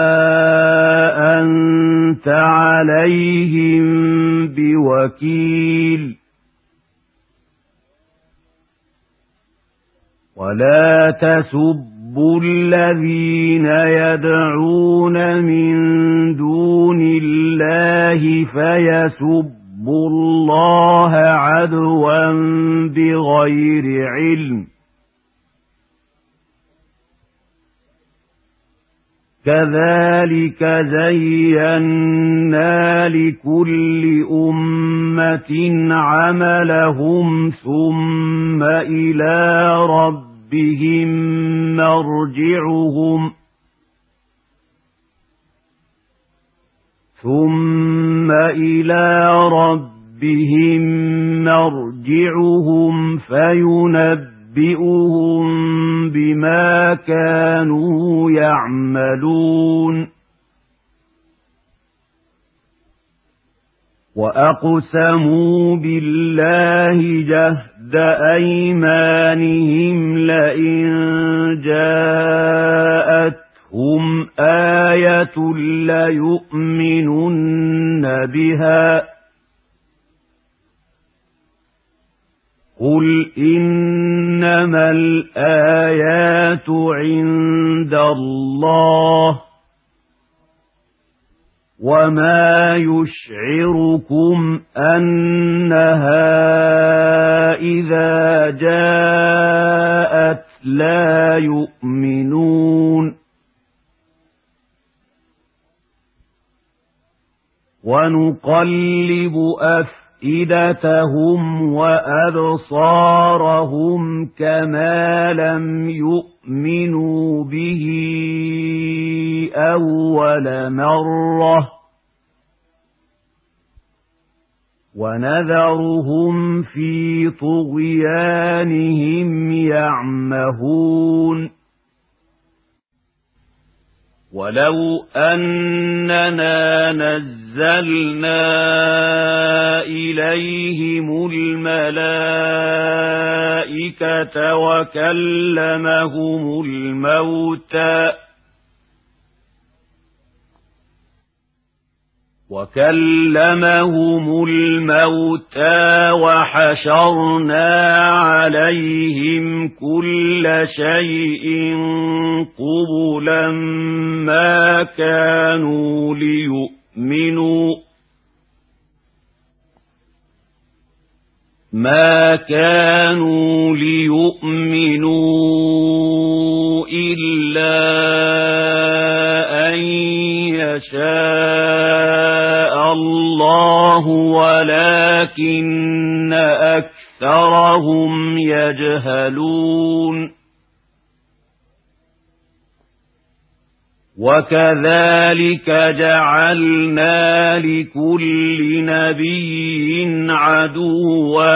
أنت عليهم بوكيل ولا تسبوا الذين يدعون من دون الله فيسبوا الله عدوا بغير علم كذلك زينا لكل أمة عملهم ثم إلى ربهم مرجعهم ثم إلى ربهم مرجعهم فينبئهم بما كانوا يعملون وأقسموا بالله جهد أيمانهم لئن جاءتهم آية ليؤمنن بها قل إنما الآيات عند الله وما يشعركم أنها إذا جاءت لا يؤمنون ونقلب أفئدتهم وأبصارهم كما لم يؤمنوا به أول مرة ونذرهم في طغيانهم يعمهون ولو أننا نزلنا إليهم الملائكة وكلمهم الموتى وكلمهم الموتى وحشرنا عليهم كل شيء قبلا ما كانوا ليؤمنوا ما كانوا ليؤمنوا إلا أن يشاء الله ولكن أكثرهم يجهلون وكذلك جعلنا لكل نبي عدوا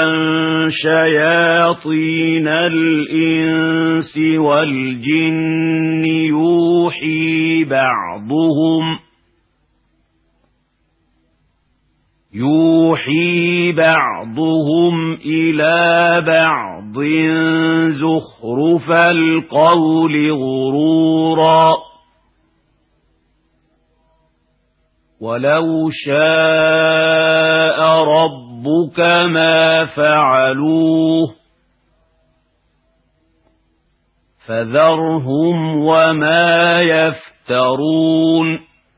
شياطين الإنس والجن يوحي بعضهم يوحي بعضهم إلى بعض زخرف القول غرورا ولو شاء ربك ما فعلوه فذرهم وما يفترون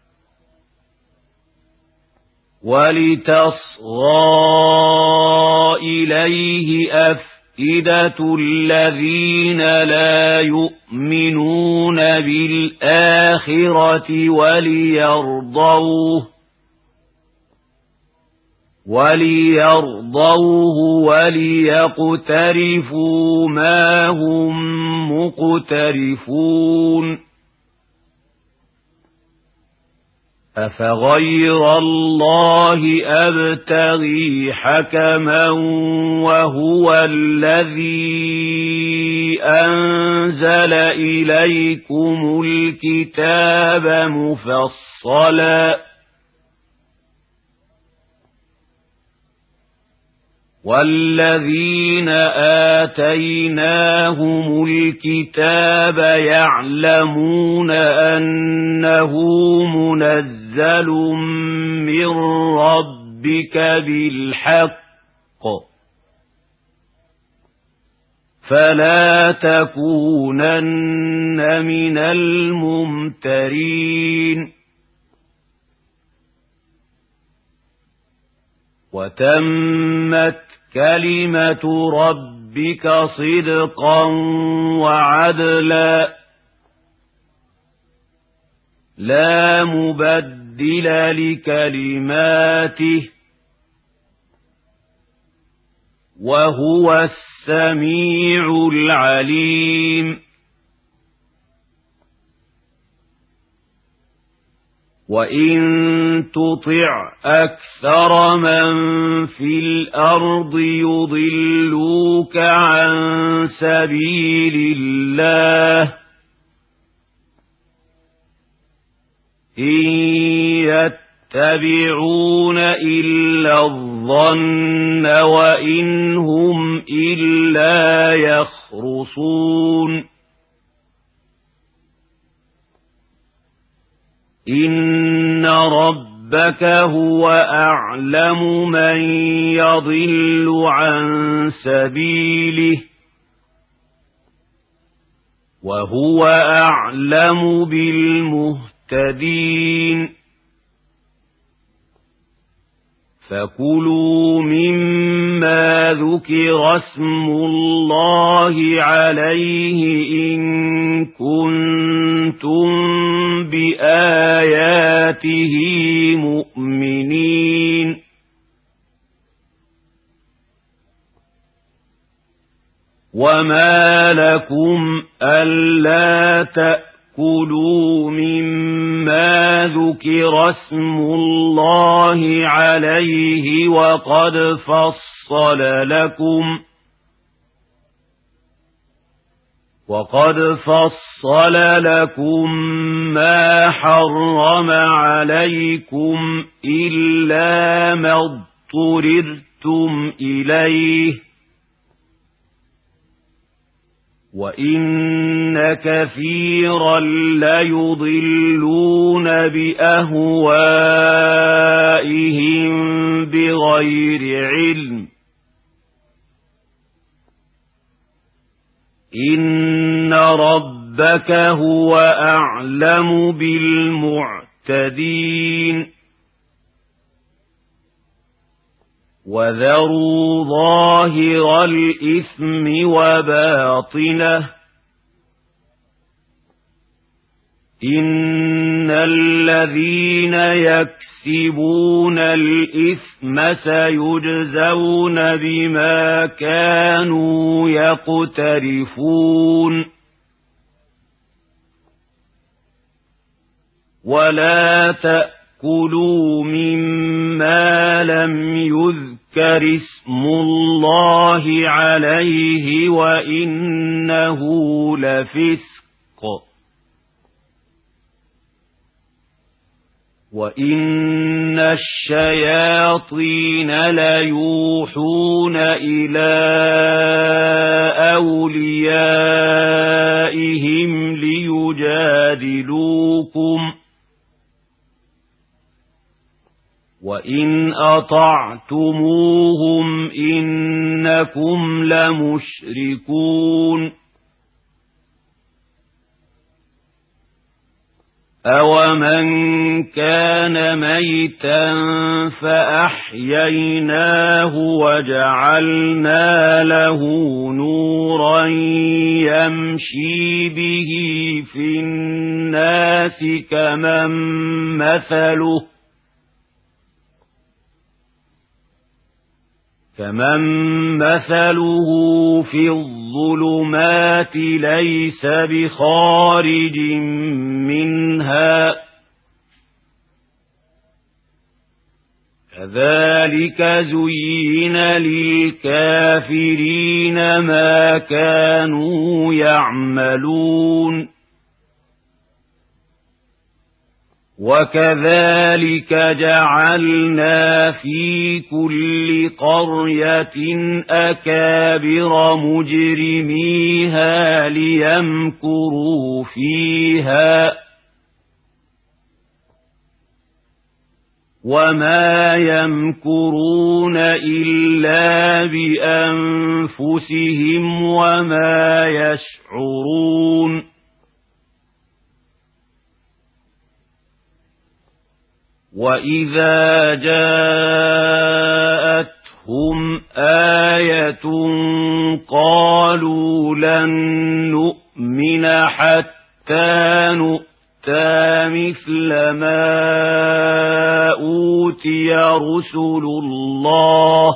ولتصغى إليه أفئدة الذين لا يؤمنون بالآخرة وليرضوه وليرضوه وليقترفوا ما هم مقترفون أفغير الله أبتغي حكما وهو الذي أنزل إليكم الكتاب مفصلا والذين آتيناهم الكتاب يعلمون أنه منزل من ربك بالحق فلا تكونن من الممترين وتمت كلمة ربك صدقا وعدلا لا مبدل لكلماته وهو السميع العليم وإن تطع أكثر من في الأرض يضلوك عن سبيل الله إن يتبعون إلا الظن وإن هم إلا يخرصون إن ربك هو أعلم من يضل عن سبيله وهو أعلم بالمهتدين فكلوا مما ذكر اسم الله عليه إن كنتم بآياته مؤمنين وما لكم ألا تأكلوا مما ذكر اسم الله عليه وقد فصل لكم وقد فصل لكم ما حرم عليكم إلا ما اضطررتم إليه وإن كثيرا ليضلون بأهوائهم بغير علم إن ربك هو أعلم بالمعتدين وذروا ظاهر الإثم وباطنه إن الذين يكسبون الإثم سيجزون بما كانوا يقترفون ولا تأكلوا مما لم يذكر اسم الله عليه وإنه لفسق وإن الشياطين ليوحون إلى أوليائهم ليجادلوكم وإن أطعتموهم إنكم لمشركون أَوَمَنْ كَانَ مَيْتًا فَأَحْيَيْنَاهُ وَجَعَلْنَا لَهُ نُورًا يَمْشِي بِهِ فِي النَّاسِ كَمَنْ مَثَلُهُ كَمَنْ مَثَلُهُ فِي الظُّلُمَاتِ لَيْسَ بِخَارِجٍ مِنْهَا كَذَلِكَ زُيِّنَ لِلْكَافِرِينَ مَا كَانُوا يَعْمَلُونَ وَكَذَلِكَ جَعَلْنَا فِي كُلِّ قَرْيَةٍ أَكَابِرَ مُجْرِمِيهَا لِيَمْكُرُوا فِيهَا وَمَا يَمْكُرُونَ إِلَّا بِأَنفُسِهِمْ وَمَا يَشْعُرُونَ وَإِذَا جَاءَتْهُمْ آيَةٌ قَالُوا لَن نُّؤْمِنَ حَتَّى نُؤْتَىٰ مِثْلَ مَا أُوتِيَ رُسُلُ اللَّهِ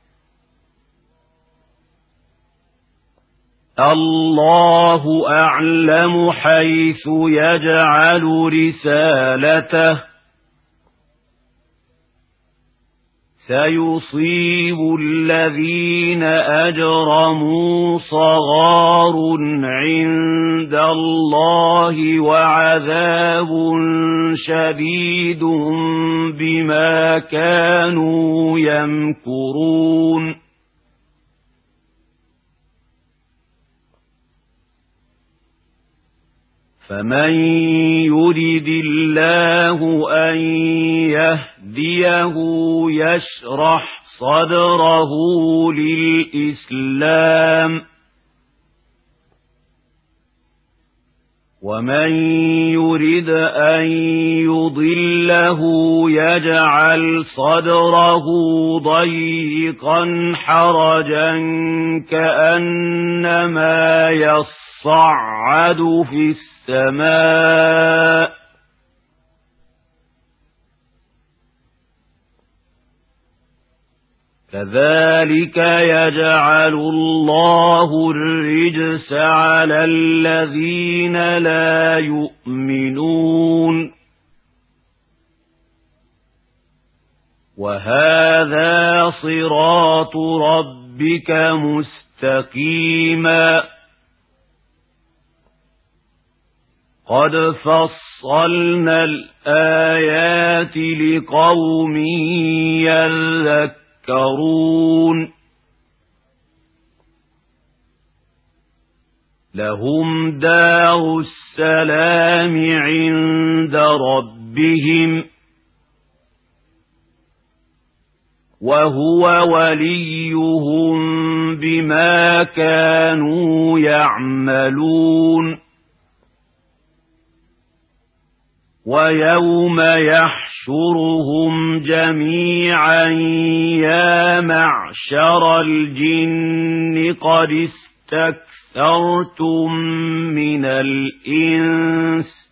اللَّهُ أَعْلَمُ حَيْثُ يَجْعَلُ رِسَالَتَهُ سيصيب الذين أجرموا صغار عند الله وعذاب شديد بما كانوا يمكرون فمن يرد الله أن يهديه يشرح صدره للإسلام ومن يرد أن يضله يجعل صدره ضيقا حرجا كأنما يصعد في السماء كذلك يجعل الله الرجس على الذين لا يؤمنون وهذا صراط ربك مستقيما قد فصلنا الآيات لقوم يذكرون لهم دار السلام عند ربهم وهو وليهم بما كانوا يعملون ويوم يحشرهم جميعا يا معشر الجن قد استكثرتم من الإنس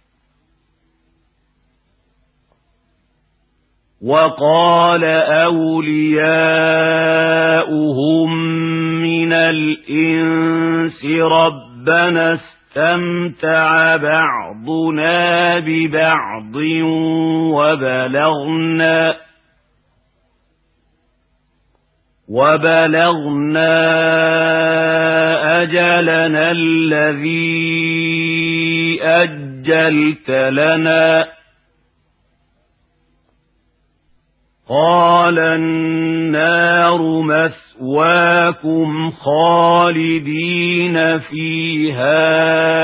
وقال أولياؤهم من الإنس ربنا اسْتَمْتَعَ بَعْضُنَا بِبَعْضٍ وَبَلَغْنَا وَبَلَغْنَا أَجَلَنَا الَّذِي أَجَّلْتَ لَنَا قَالَ النَّارُ مَثْوَاكُمْ خَالِدِينَ فِيهَا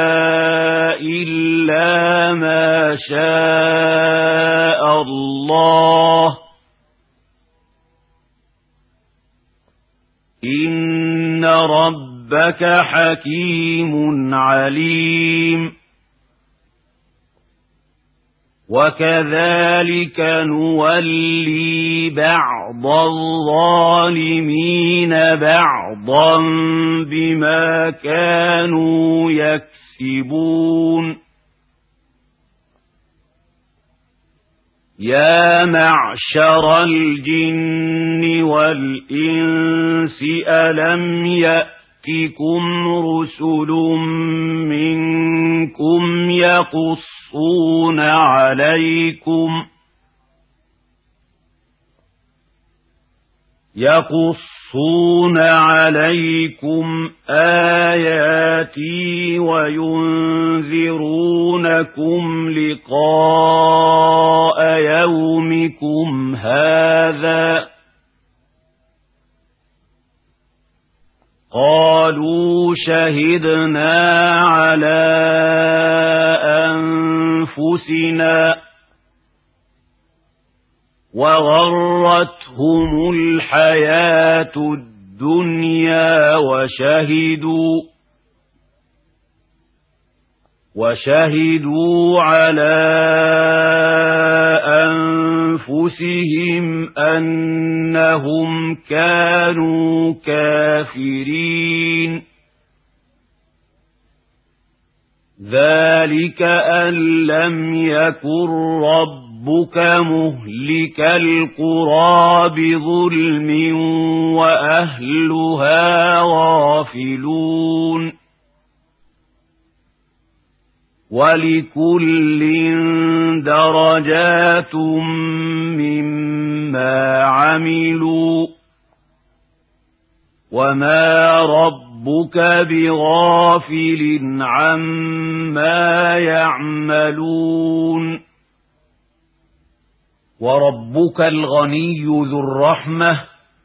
إِلَّا مَا شَاءَ اللَّهُ إِنَّ رَبَّكَ حَكِيمٌ عَلِيمٌ وَكَذَلِكَ نُوَلِّي بَعْضَ الظَّالِمِينَ بَعْضًا بِمَا كَانُوا يَكْسِبُونَ يَا مَعْشَرَ الْجِنِّ وَالْإِنسِ أَلَمْ يَأْتِكُمْ رُسُلٌ مِّنكُمْ يَقُصُّونَ عَلَيْكُمْ يَقُصُّونَ عَلَيْكُمْ آيَاتِي وَيُنذِرُونَكُمْ لِقَاءَ يَوْمِكُمْ هَذَا قَالُوا شَهِدْنَا عَلَى أَنفُسِنَا وَغَرَّتْهُمُ الْحَيَاةُ الدُّنْيَا وَشَهِدُوا وَشَهِدُوا عَلَى أَنفُسِهِمْ أَنَّهُمْ كَانُوا كَافِرِينَ ذَلِكَ أَن لَّمْ يَكُن رَّبُّكَ مُهْلِكَ الْقُرَىٰ بِظُلْمٍ وَأَهْلُهَا غَافِلُونَ وَلِكُلٍّ دَرَجَاتٌ مِّمَّا عَمِلُوا وَمَا رَبُّكَ بِغَافِلٍ عَمَّا يَعْمَلُونَ وَرَبُّكَ الْغَنِيُّ ذُو الرَّحْمَةِ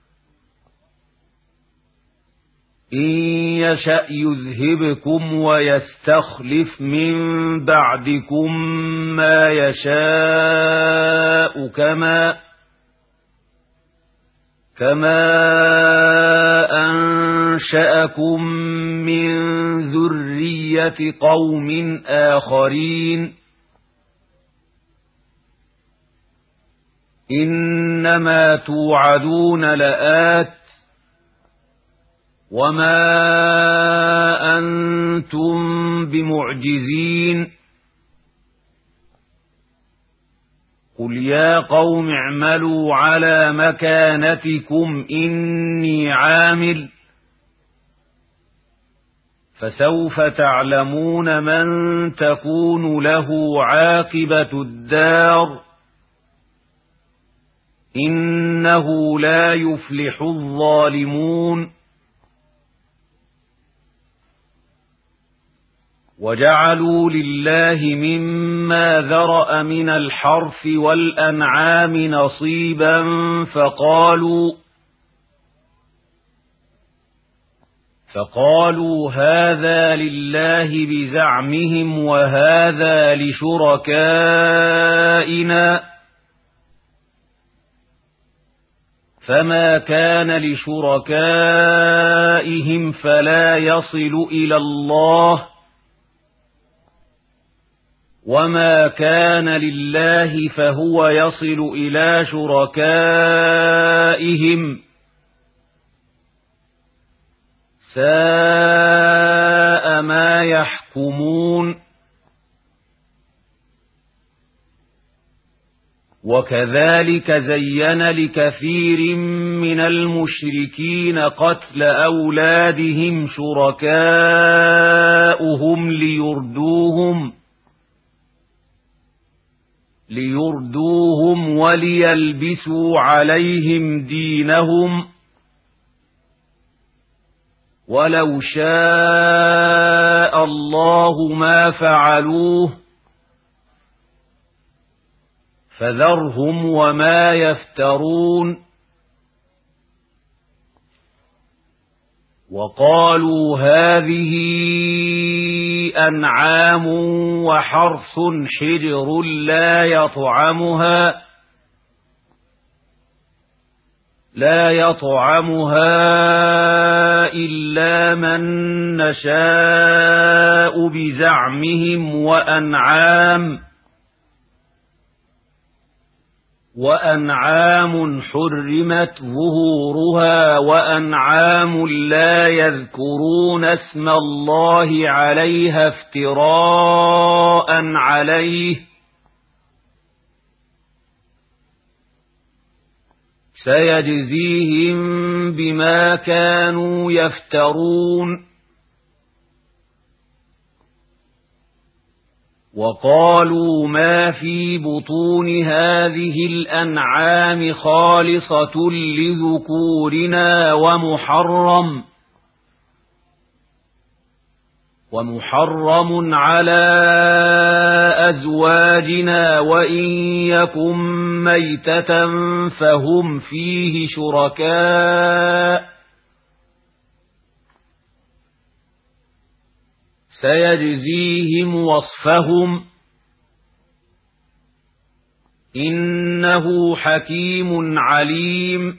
إِن يَشَأْ يُذْهِبْكُمْ وَيَسْتَخْلِفْ مِن بَعْدِكُم مَّا يَشَاءُ كَمَا كَمَا أَنشَأَكُم مِّن ذُرِّيَّةِ قَوْمٍ آخَرِينَ إِنَّمَا تُوعَدُونَ لَآتٍ وَمَا أَنتُم بِمُعْجِزِينَ قُلْ يَا قَوْمِ اعْمَلُوا عَلَى مَكَانَتِكُمْ إِنِّي عَامِلٌ فَسَوْفَ تَعْلَمُونَ مَن تَكُونُ لَهُ عَاقِبَةُ الدَّارِ إِنَّهُ لَا يُفْلِحُ الظَّالِمُونَ وَجَعَلُوا لِلَّهِ مِمَّا ذَرَأَ مِنَ الْحَرْثِ وَالْأَنْعَامِ نَصِيبًا فَقَالُوا فَقَالُوا هَذَا لِلَّهِ بِزَعْمِهِمْ وَهَذَا لِشُرَكَائِنَا فَمَا كَانَ لِشُرَكَائِهِمْ فَلَا يَصِلُ إِلَى اللَّهِ وَمَا كَانَ لِلَّهِ فَهُوَ يَصِلُ إِلَى شُرَكَائِهِمْ سَاءَ مَا يَحْكُمُونَ وكذلك زين لكثير من المشركين قتل أولادهم شركاؤهم ليردوهم ليردوهم وليلبسوا عليهم دينهم ولو شاء الله ما فعلوه فذرهم وما يفترون وقالوا هذه أنعام وحرث حجر لا يطعمها لا يطعمها إلا من نشاء بزعمهم وأنعام وأنعام حرمت ظهورها وأنعام لا يذكرون اسم الله عليها افتراء عليه سيجزيهم بما كانوا يفترون وقالوا ما في بطون هذه الأنعام خالصة لذكورنا ومحرم ومحرم على أزواجنا وإن يكن ميتة فهم فيه شركاء سيجزيهم وصفهم إنه حكيم عليم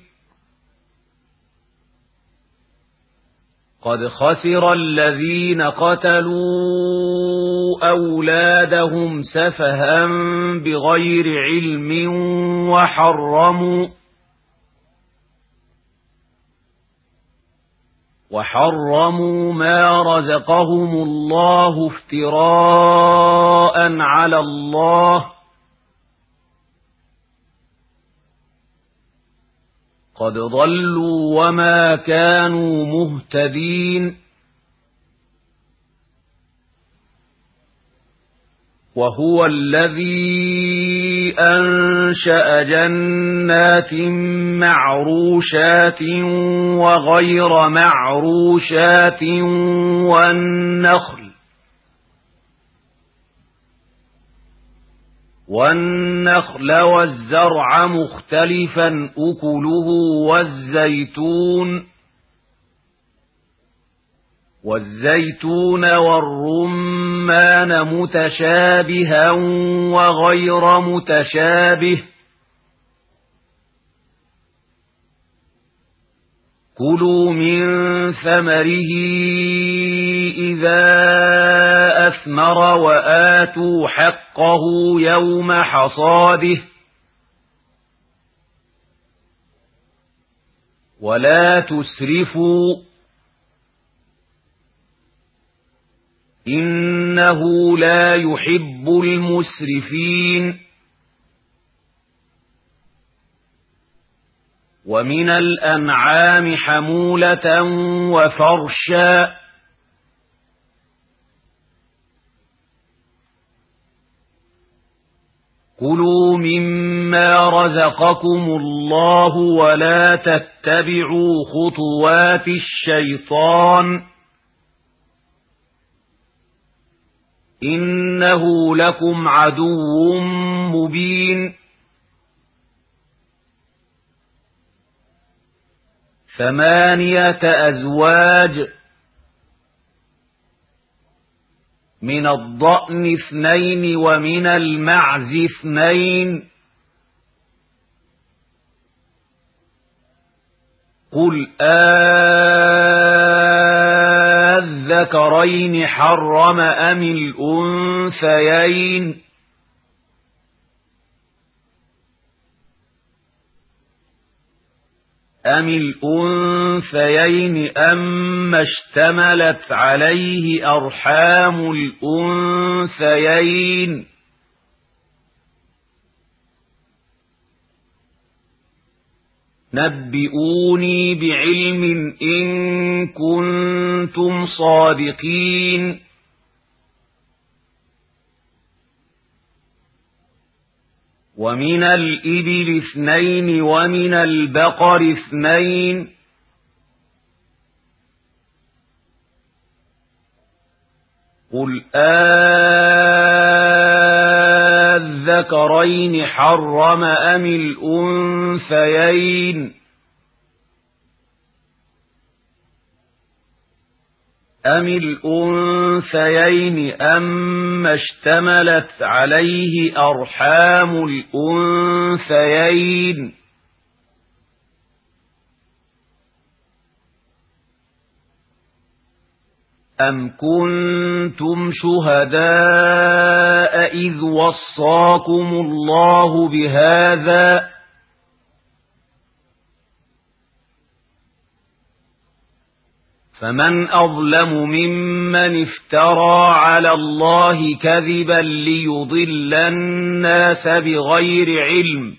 قد خسر الذين قتلوا أولادهم سفها بغير علم وحرموا وحرموا ما رزقهم الله افتراء على الله قد ضلوا وما كانوا مهتدين وهو الذي أنشأ جنات معروشات وغير معروشات والنخل والنخل والزرع مختلفا أكله والزيتون والزيتون والرمان متشابها وغير متشابه كلوا من ثمره إذا أثمر وآتوا حقه يوم حصاده ولا تسرفوا إنه لا يحب المسرفين ومن الأنعام حمولة وفرشا كلوا مما رزقكم الله ولا تتبعوا خطوات الشيطان إنه لكم عدو مبين ثمانية أزواج من الضأن اثنين ومن المعز اثنين قل آذكرين حرم أم الأنثيين أم الأنثيين أم اشتملت عليه أرحام الأنثيين نبئوني بعلم إن كنتم صادقين ومن الإبل اثنين ومن البقر اثنين قل آذكرين حرم أم الأنثيين أم الأنثيين أما اشتملت عليه أرحام الأنثيين أم كنتم شهداء إذ وصاكم الله بهذا فمن أظلم ممن افترى على الله كذبا ليضل الناس بغير علم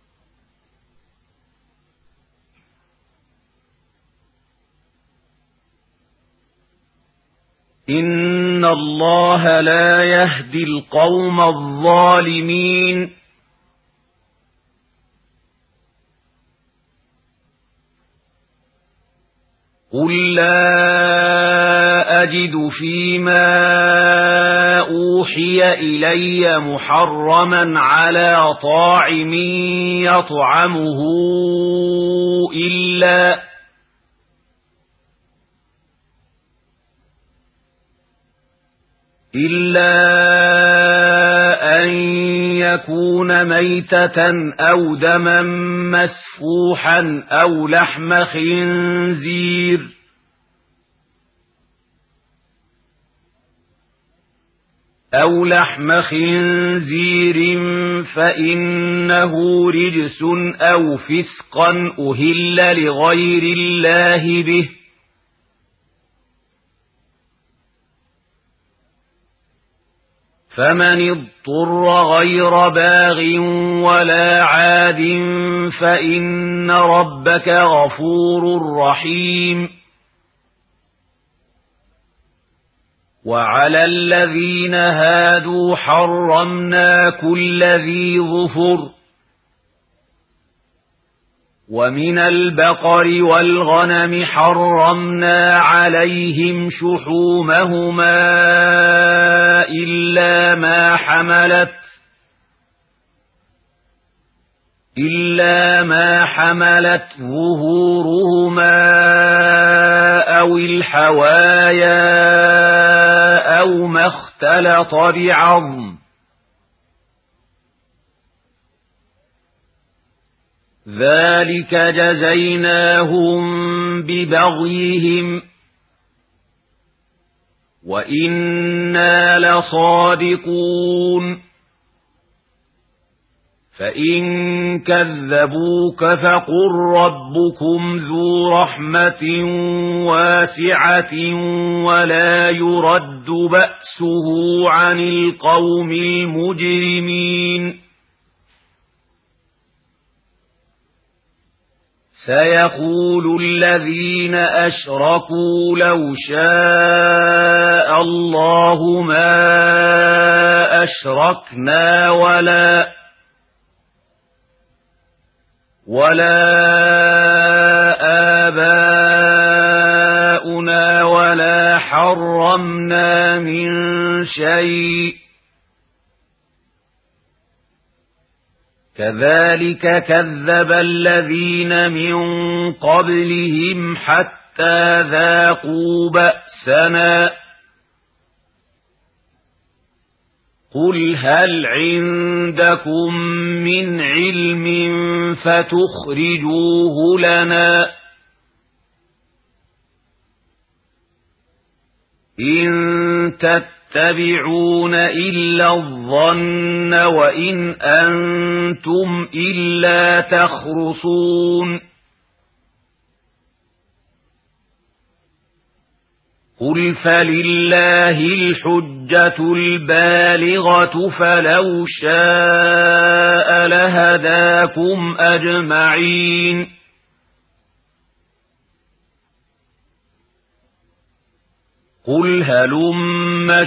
إن الله لا يهدي القوم الظالمين قل لا أجد فيما أوحي إلي محرما على طاعم يطعمه إلا إلا أن يكون ميتة أو دما مسفوحا أو لحم خنزير أو لحم خنزير فإنه رجس أو فسقا أهل لغير الله به فمن اضطر غير باغ ولا عاد فإن ربك غفور رحيم وعلى الذين هادوا حرمنا كل ذي ظفر ومن البقر والغنم حرمنا عليهم شحومهما إلا ما حملت إلا ما حملت ظهورهما أو الحوايا أو ما اختلط بعظم ذلك جزيناهم ببغيهم وإنا لصادقون فإن كذبوك فقل ربكم ذو رحمة واسعة ولا يرد بأسه عن القوم المجرمين سيقول الذين أشركوا لو شاء الله ما أشركنا ولا ولا آباؤنا ولا حرمنا من شيء كذلك كذب الذين من قبلهم حتى ذاقوا بأسنا قل هل عندكم من علم فتخرجوه لنا إن تتبعون إلا الظن وإن أنتم إلا تخرصون قل فلله الحجة البالغة فلو شاء لهداكم أجمعين قل هلم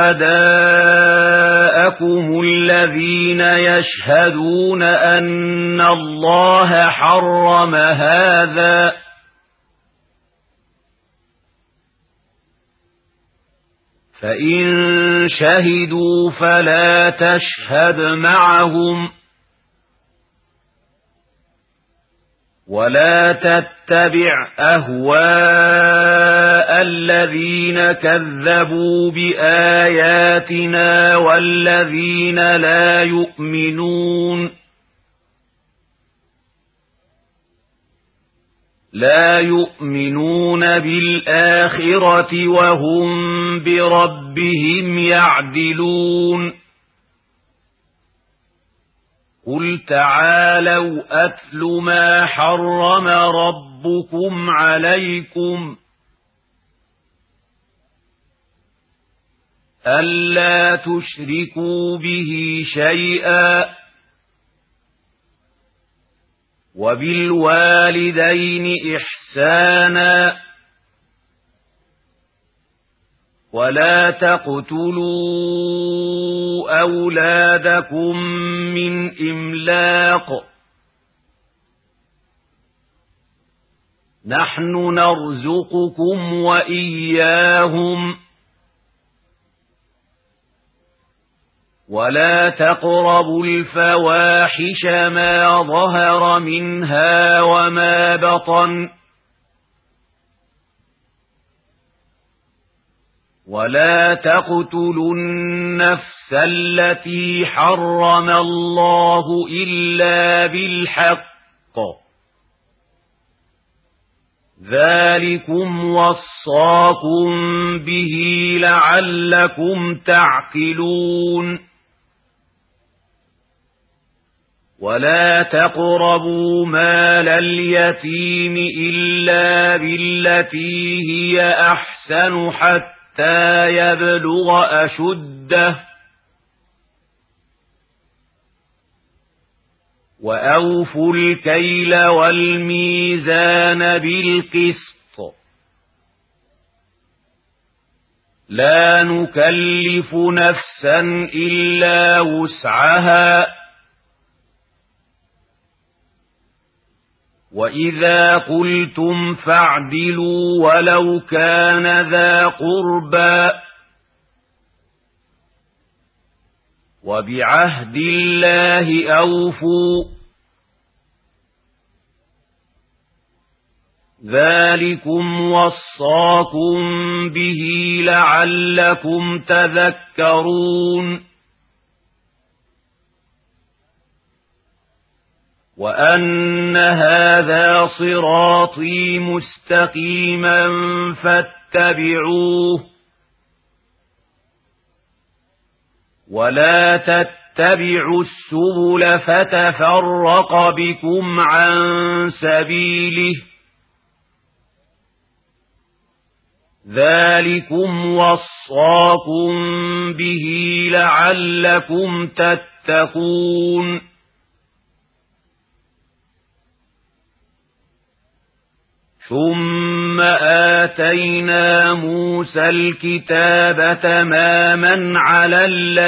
شهداءكم الذين يشهدون أن الله حرم هذا فإن شهدوا فلا تشهد معهم ولا تتبع أهواء الذين كذبوا بآياتنا والذين لا يؤمنون لا يؤمنون بالآخرة وهم بربهم يعدلون قل تعالوا أتل ما حرم ربكم عليكم ألا تشركوا به شيئا وبالوالدين إحسانا ولا تقتلوا أولادكم من إملاق نحن نرزقكم وإياهم ولا تقربوا الفواحش ما ظهر منها وما بطن ولا تقتلوا النفس التي حرم الله إلا بالحق ذلكم وصاكم به لعلكم تعقلون ولا تقربوا مال اليتيم إلا بالتي هي أحسن حتى حتى يبلغ أشده وأوفوا الكيل والميزان بالقسط لا نكلف نفسا إلا وسعها وإذا قلتم فاعدلوا ولو كان ذا قربى وبعهد الله أوفوا ذلكم وصاكم به لعلكم تذكرون وأن هذا صراطي مستقيما فاتبعوه ولا تتبعوا السبل فتفرق بكم عن سبيله ذلكم وصاكم به لعلكم تتقون ثم آتينا موسى الكتاب تماما على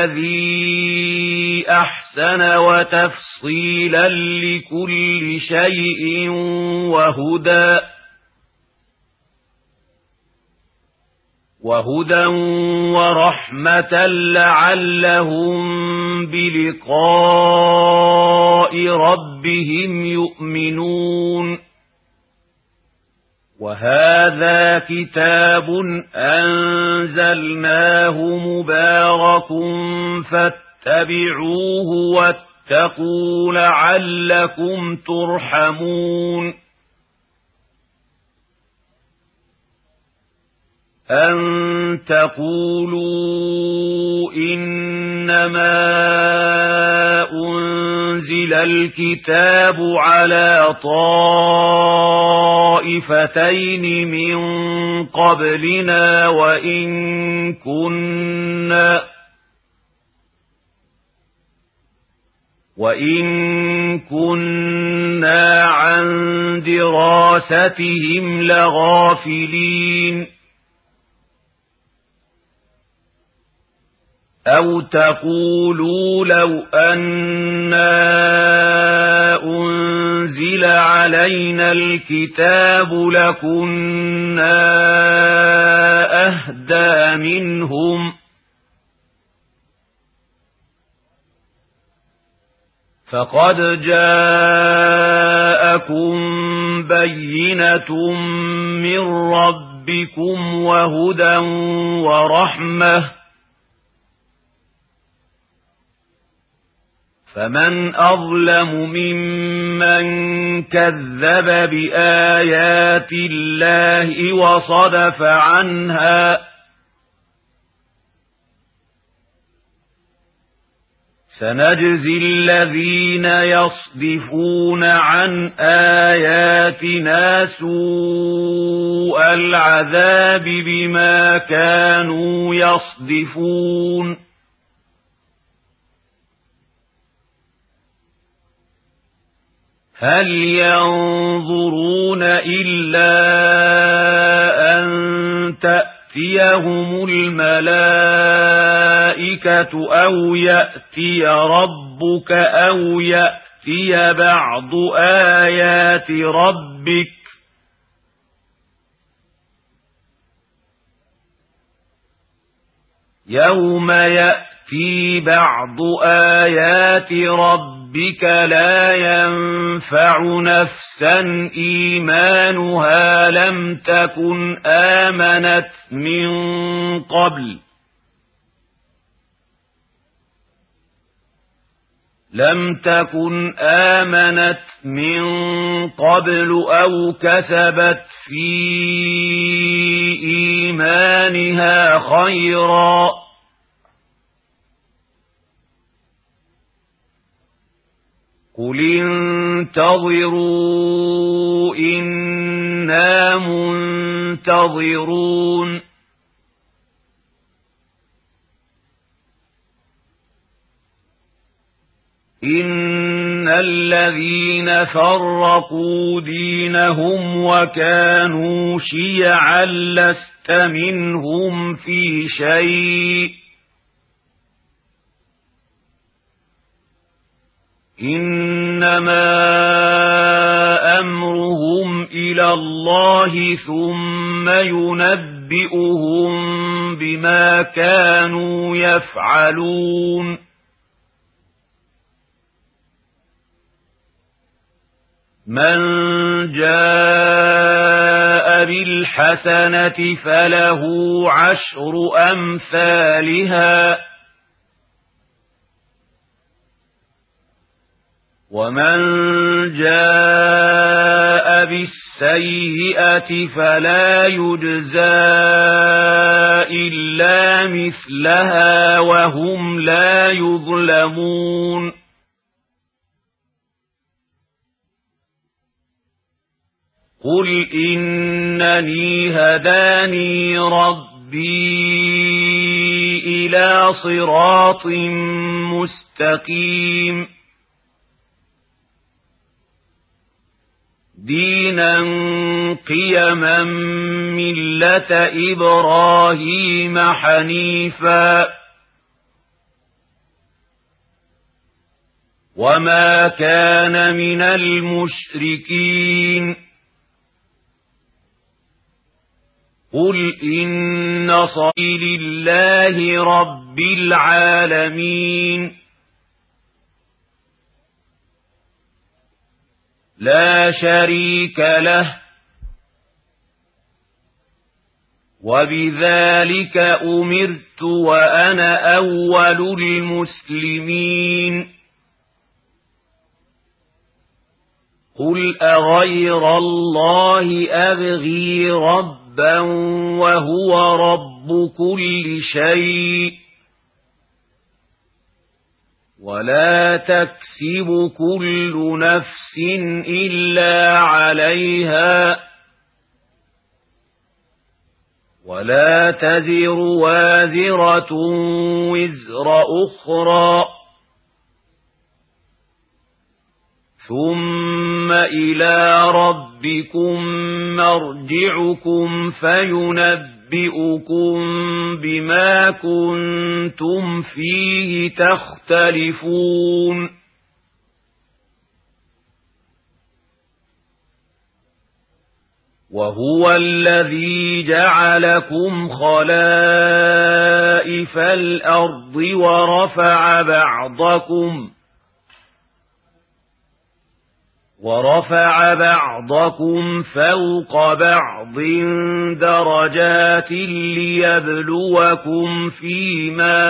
الذي أحسن وتفصيلا لكل شيء وهدى وهدى ورحمة لعلهم بلقاء ربهم يؤمنون وهذا كتاب أنزلناه مبارك فاتبعوه واتقوا لعلكم ترحمون أن تقولوا إنما أنزل الكتاب على طائفتين من قبلنا وإن كنا وإن كنا عن دراستهم لغافلين أو تقولوا لو أنا أنزل علينا الكتاب لكنا أهدى منهم فقد جاءكم بينة من ربكم وهدى ورحمة فمن أظلم ممن كذب بآيات الله وصدف عنها سنجزي الذين يصدفون عن آياتنا سوء العذاب بما كانوا يصدفون هل ينظرون إلا أن تأتيهم الملائكة أو يأتي ربك أو يأتي بعض آيات ربك يوم يأتي بعض آيات ربك ربك لا ينفع نفسا إيمانها لم تكن آمنت من قبل لم تكن آمنت من قبل أو كسبت في إيمانها خيرا قل انتظروا إنا منتظرون إن الذين فرقوا دينهم وكانوا شيعا لست منهم في شيء إنما أمرهم إلى الله ثم ينبئهم بما كانوا يفعلون من جاء بالحسنة فله عشر أمثالها ومن جاء بالسيئة فلا يجزى إلا مثلها وهم لا يظلمون قل إنني هداني ربي إلى صراط مستقيم دينا قيما ملة إبراهيم حنيفا وما كان من المشركين قل إن صلاتي لله رب العالمين لا شريك له وبذلك أمرت وأنا أول المسلمين قل أغير الله أبغي ربا وهو رب كل شيء ولا تكسب كل نفس إلا عليها ولا تزر وازرة وزر أخرى ثم إلى ربكم مرجعكم فينبئكم يُنَبِّئُكُم بِمَا كُنتُمْ فِيهِ تَخْتَلِفُونَ وَهُوَ الَّذِي جَعَلَكُمْ خَلَائِفَ الْأَرْضِ وَرَفَعَ بَعْضَكُمْ ورفع بعضكم فوق بعض درجات ليبلوكم فيما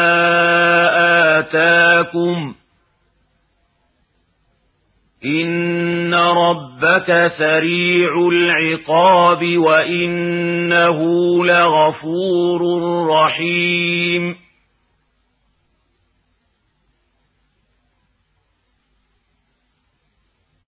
آتاكم إن ربك سريع العقاب وإنه لغفور رحيم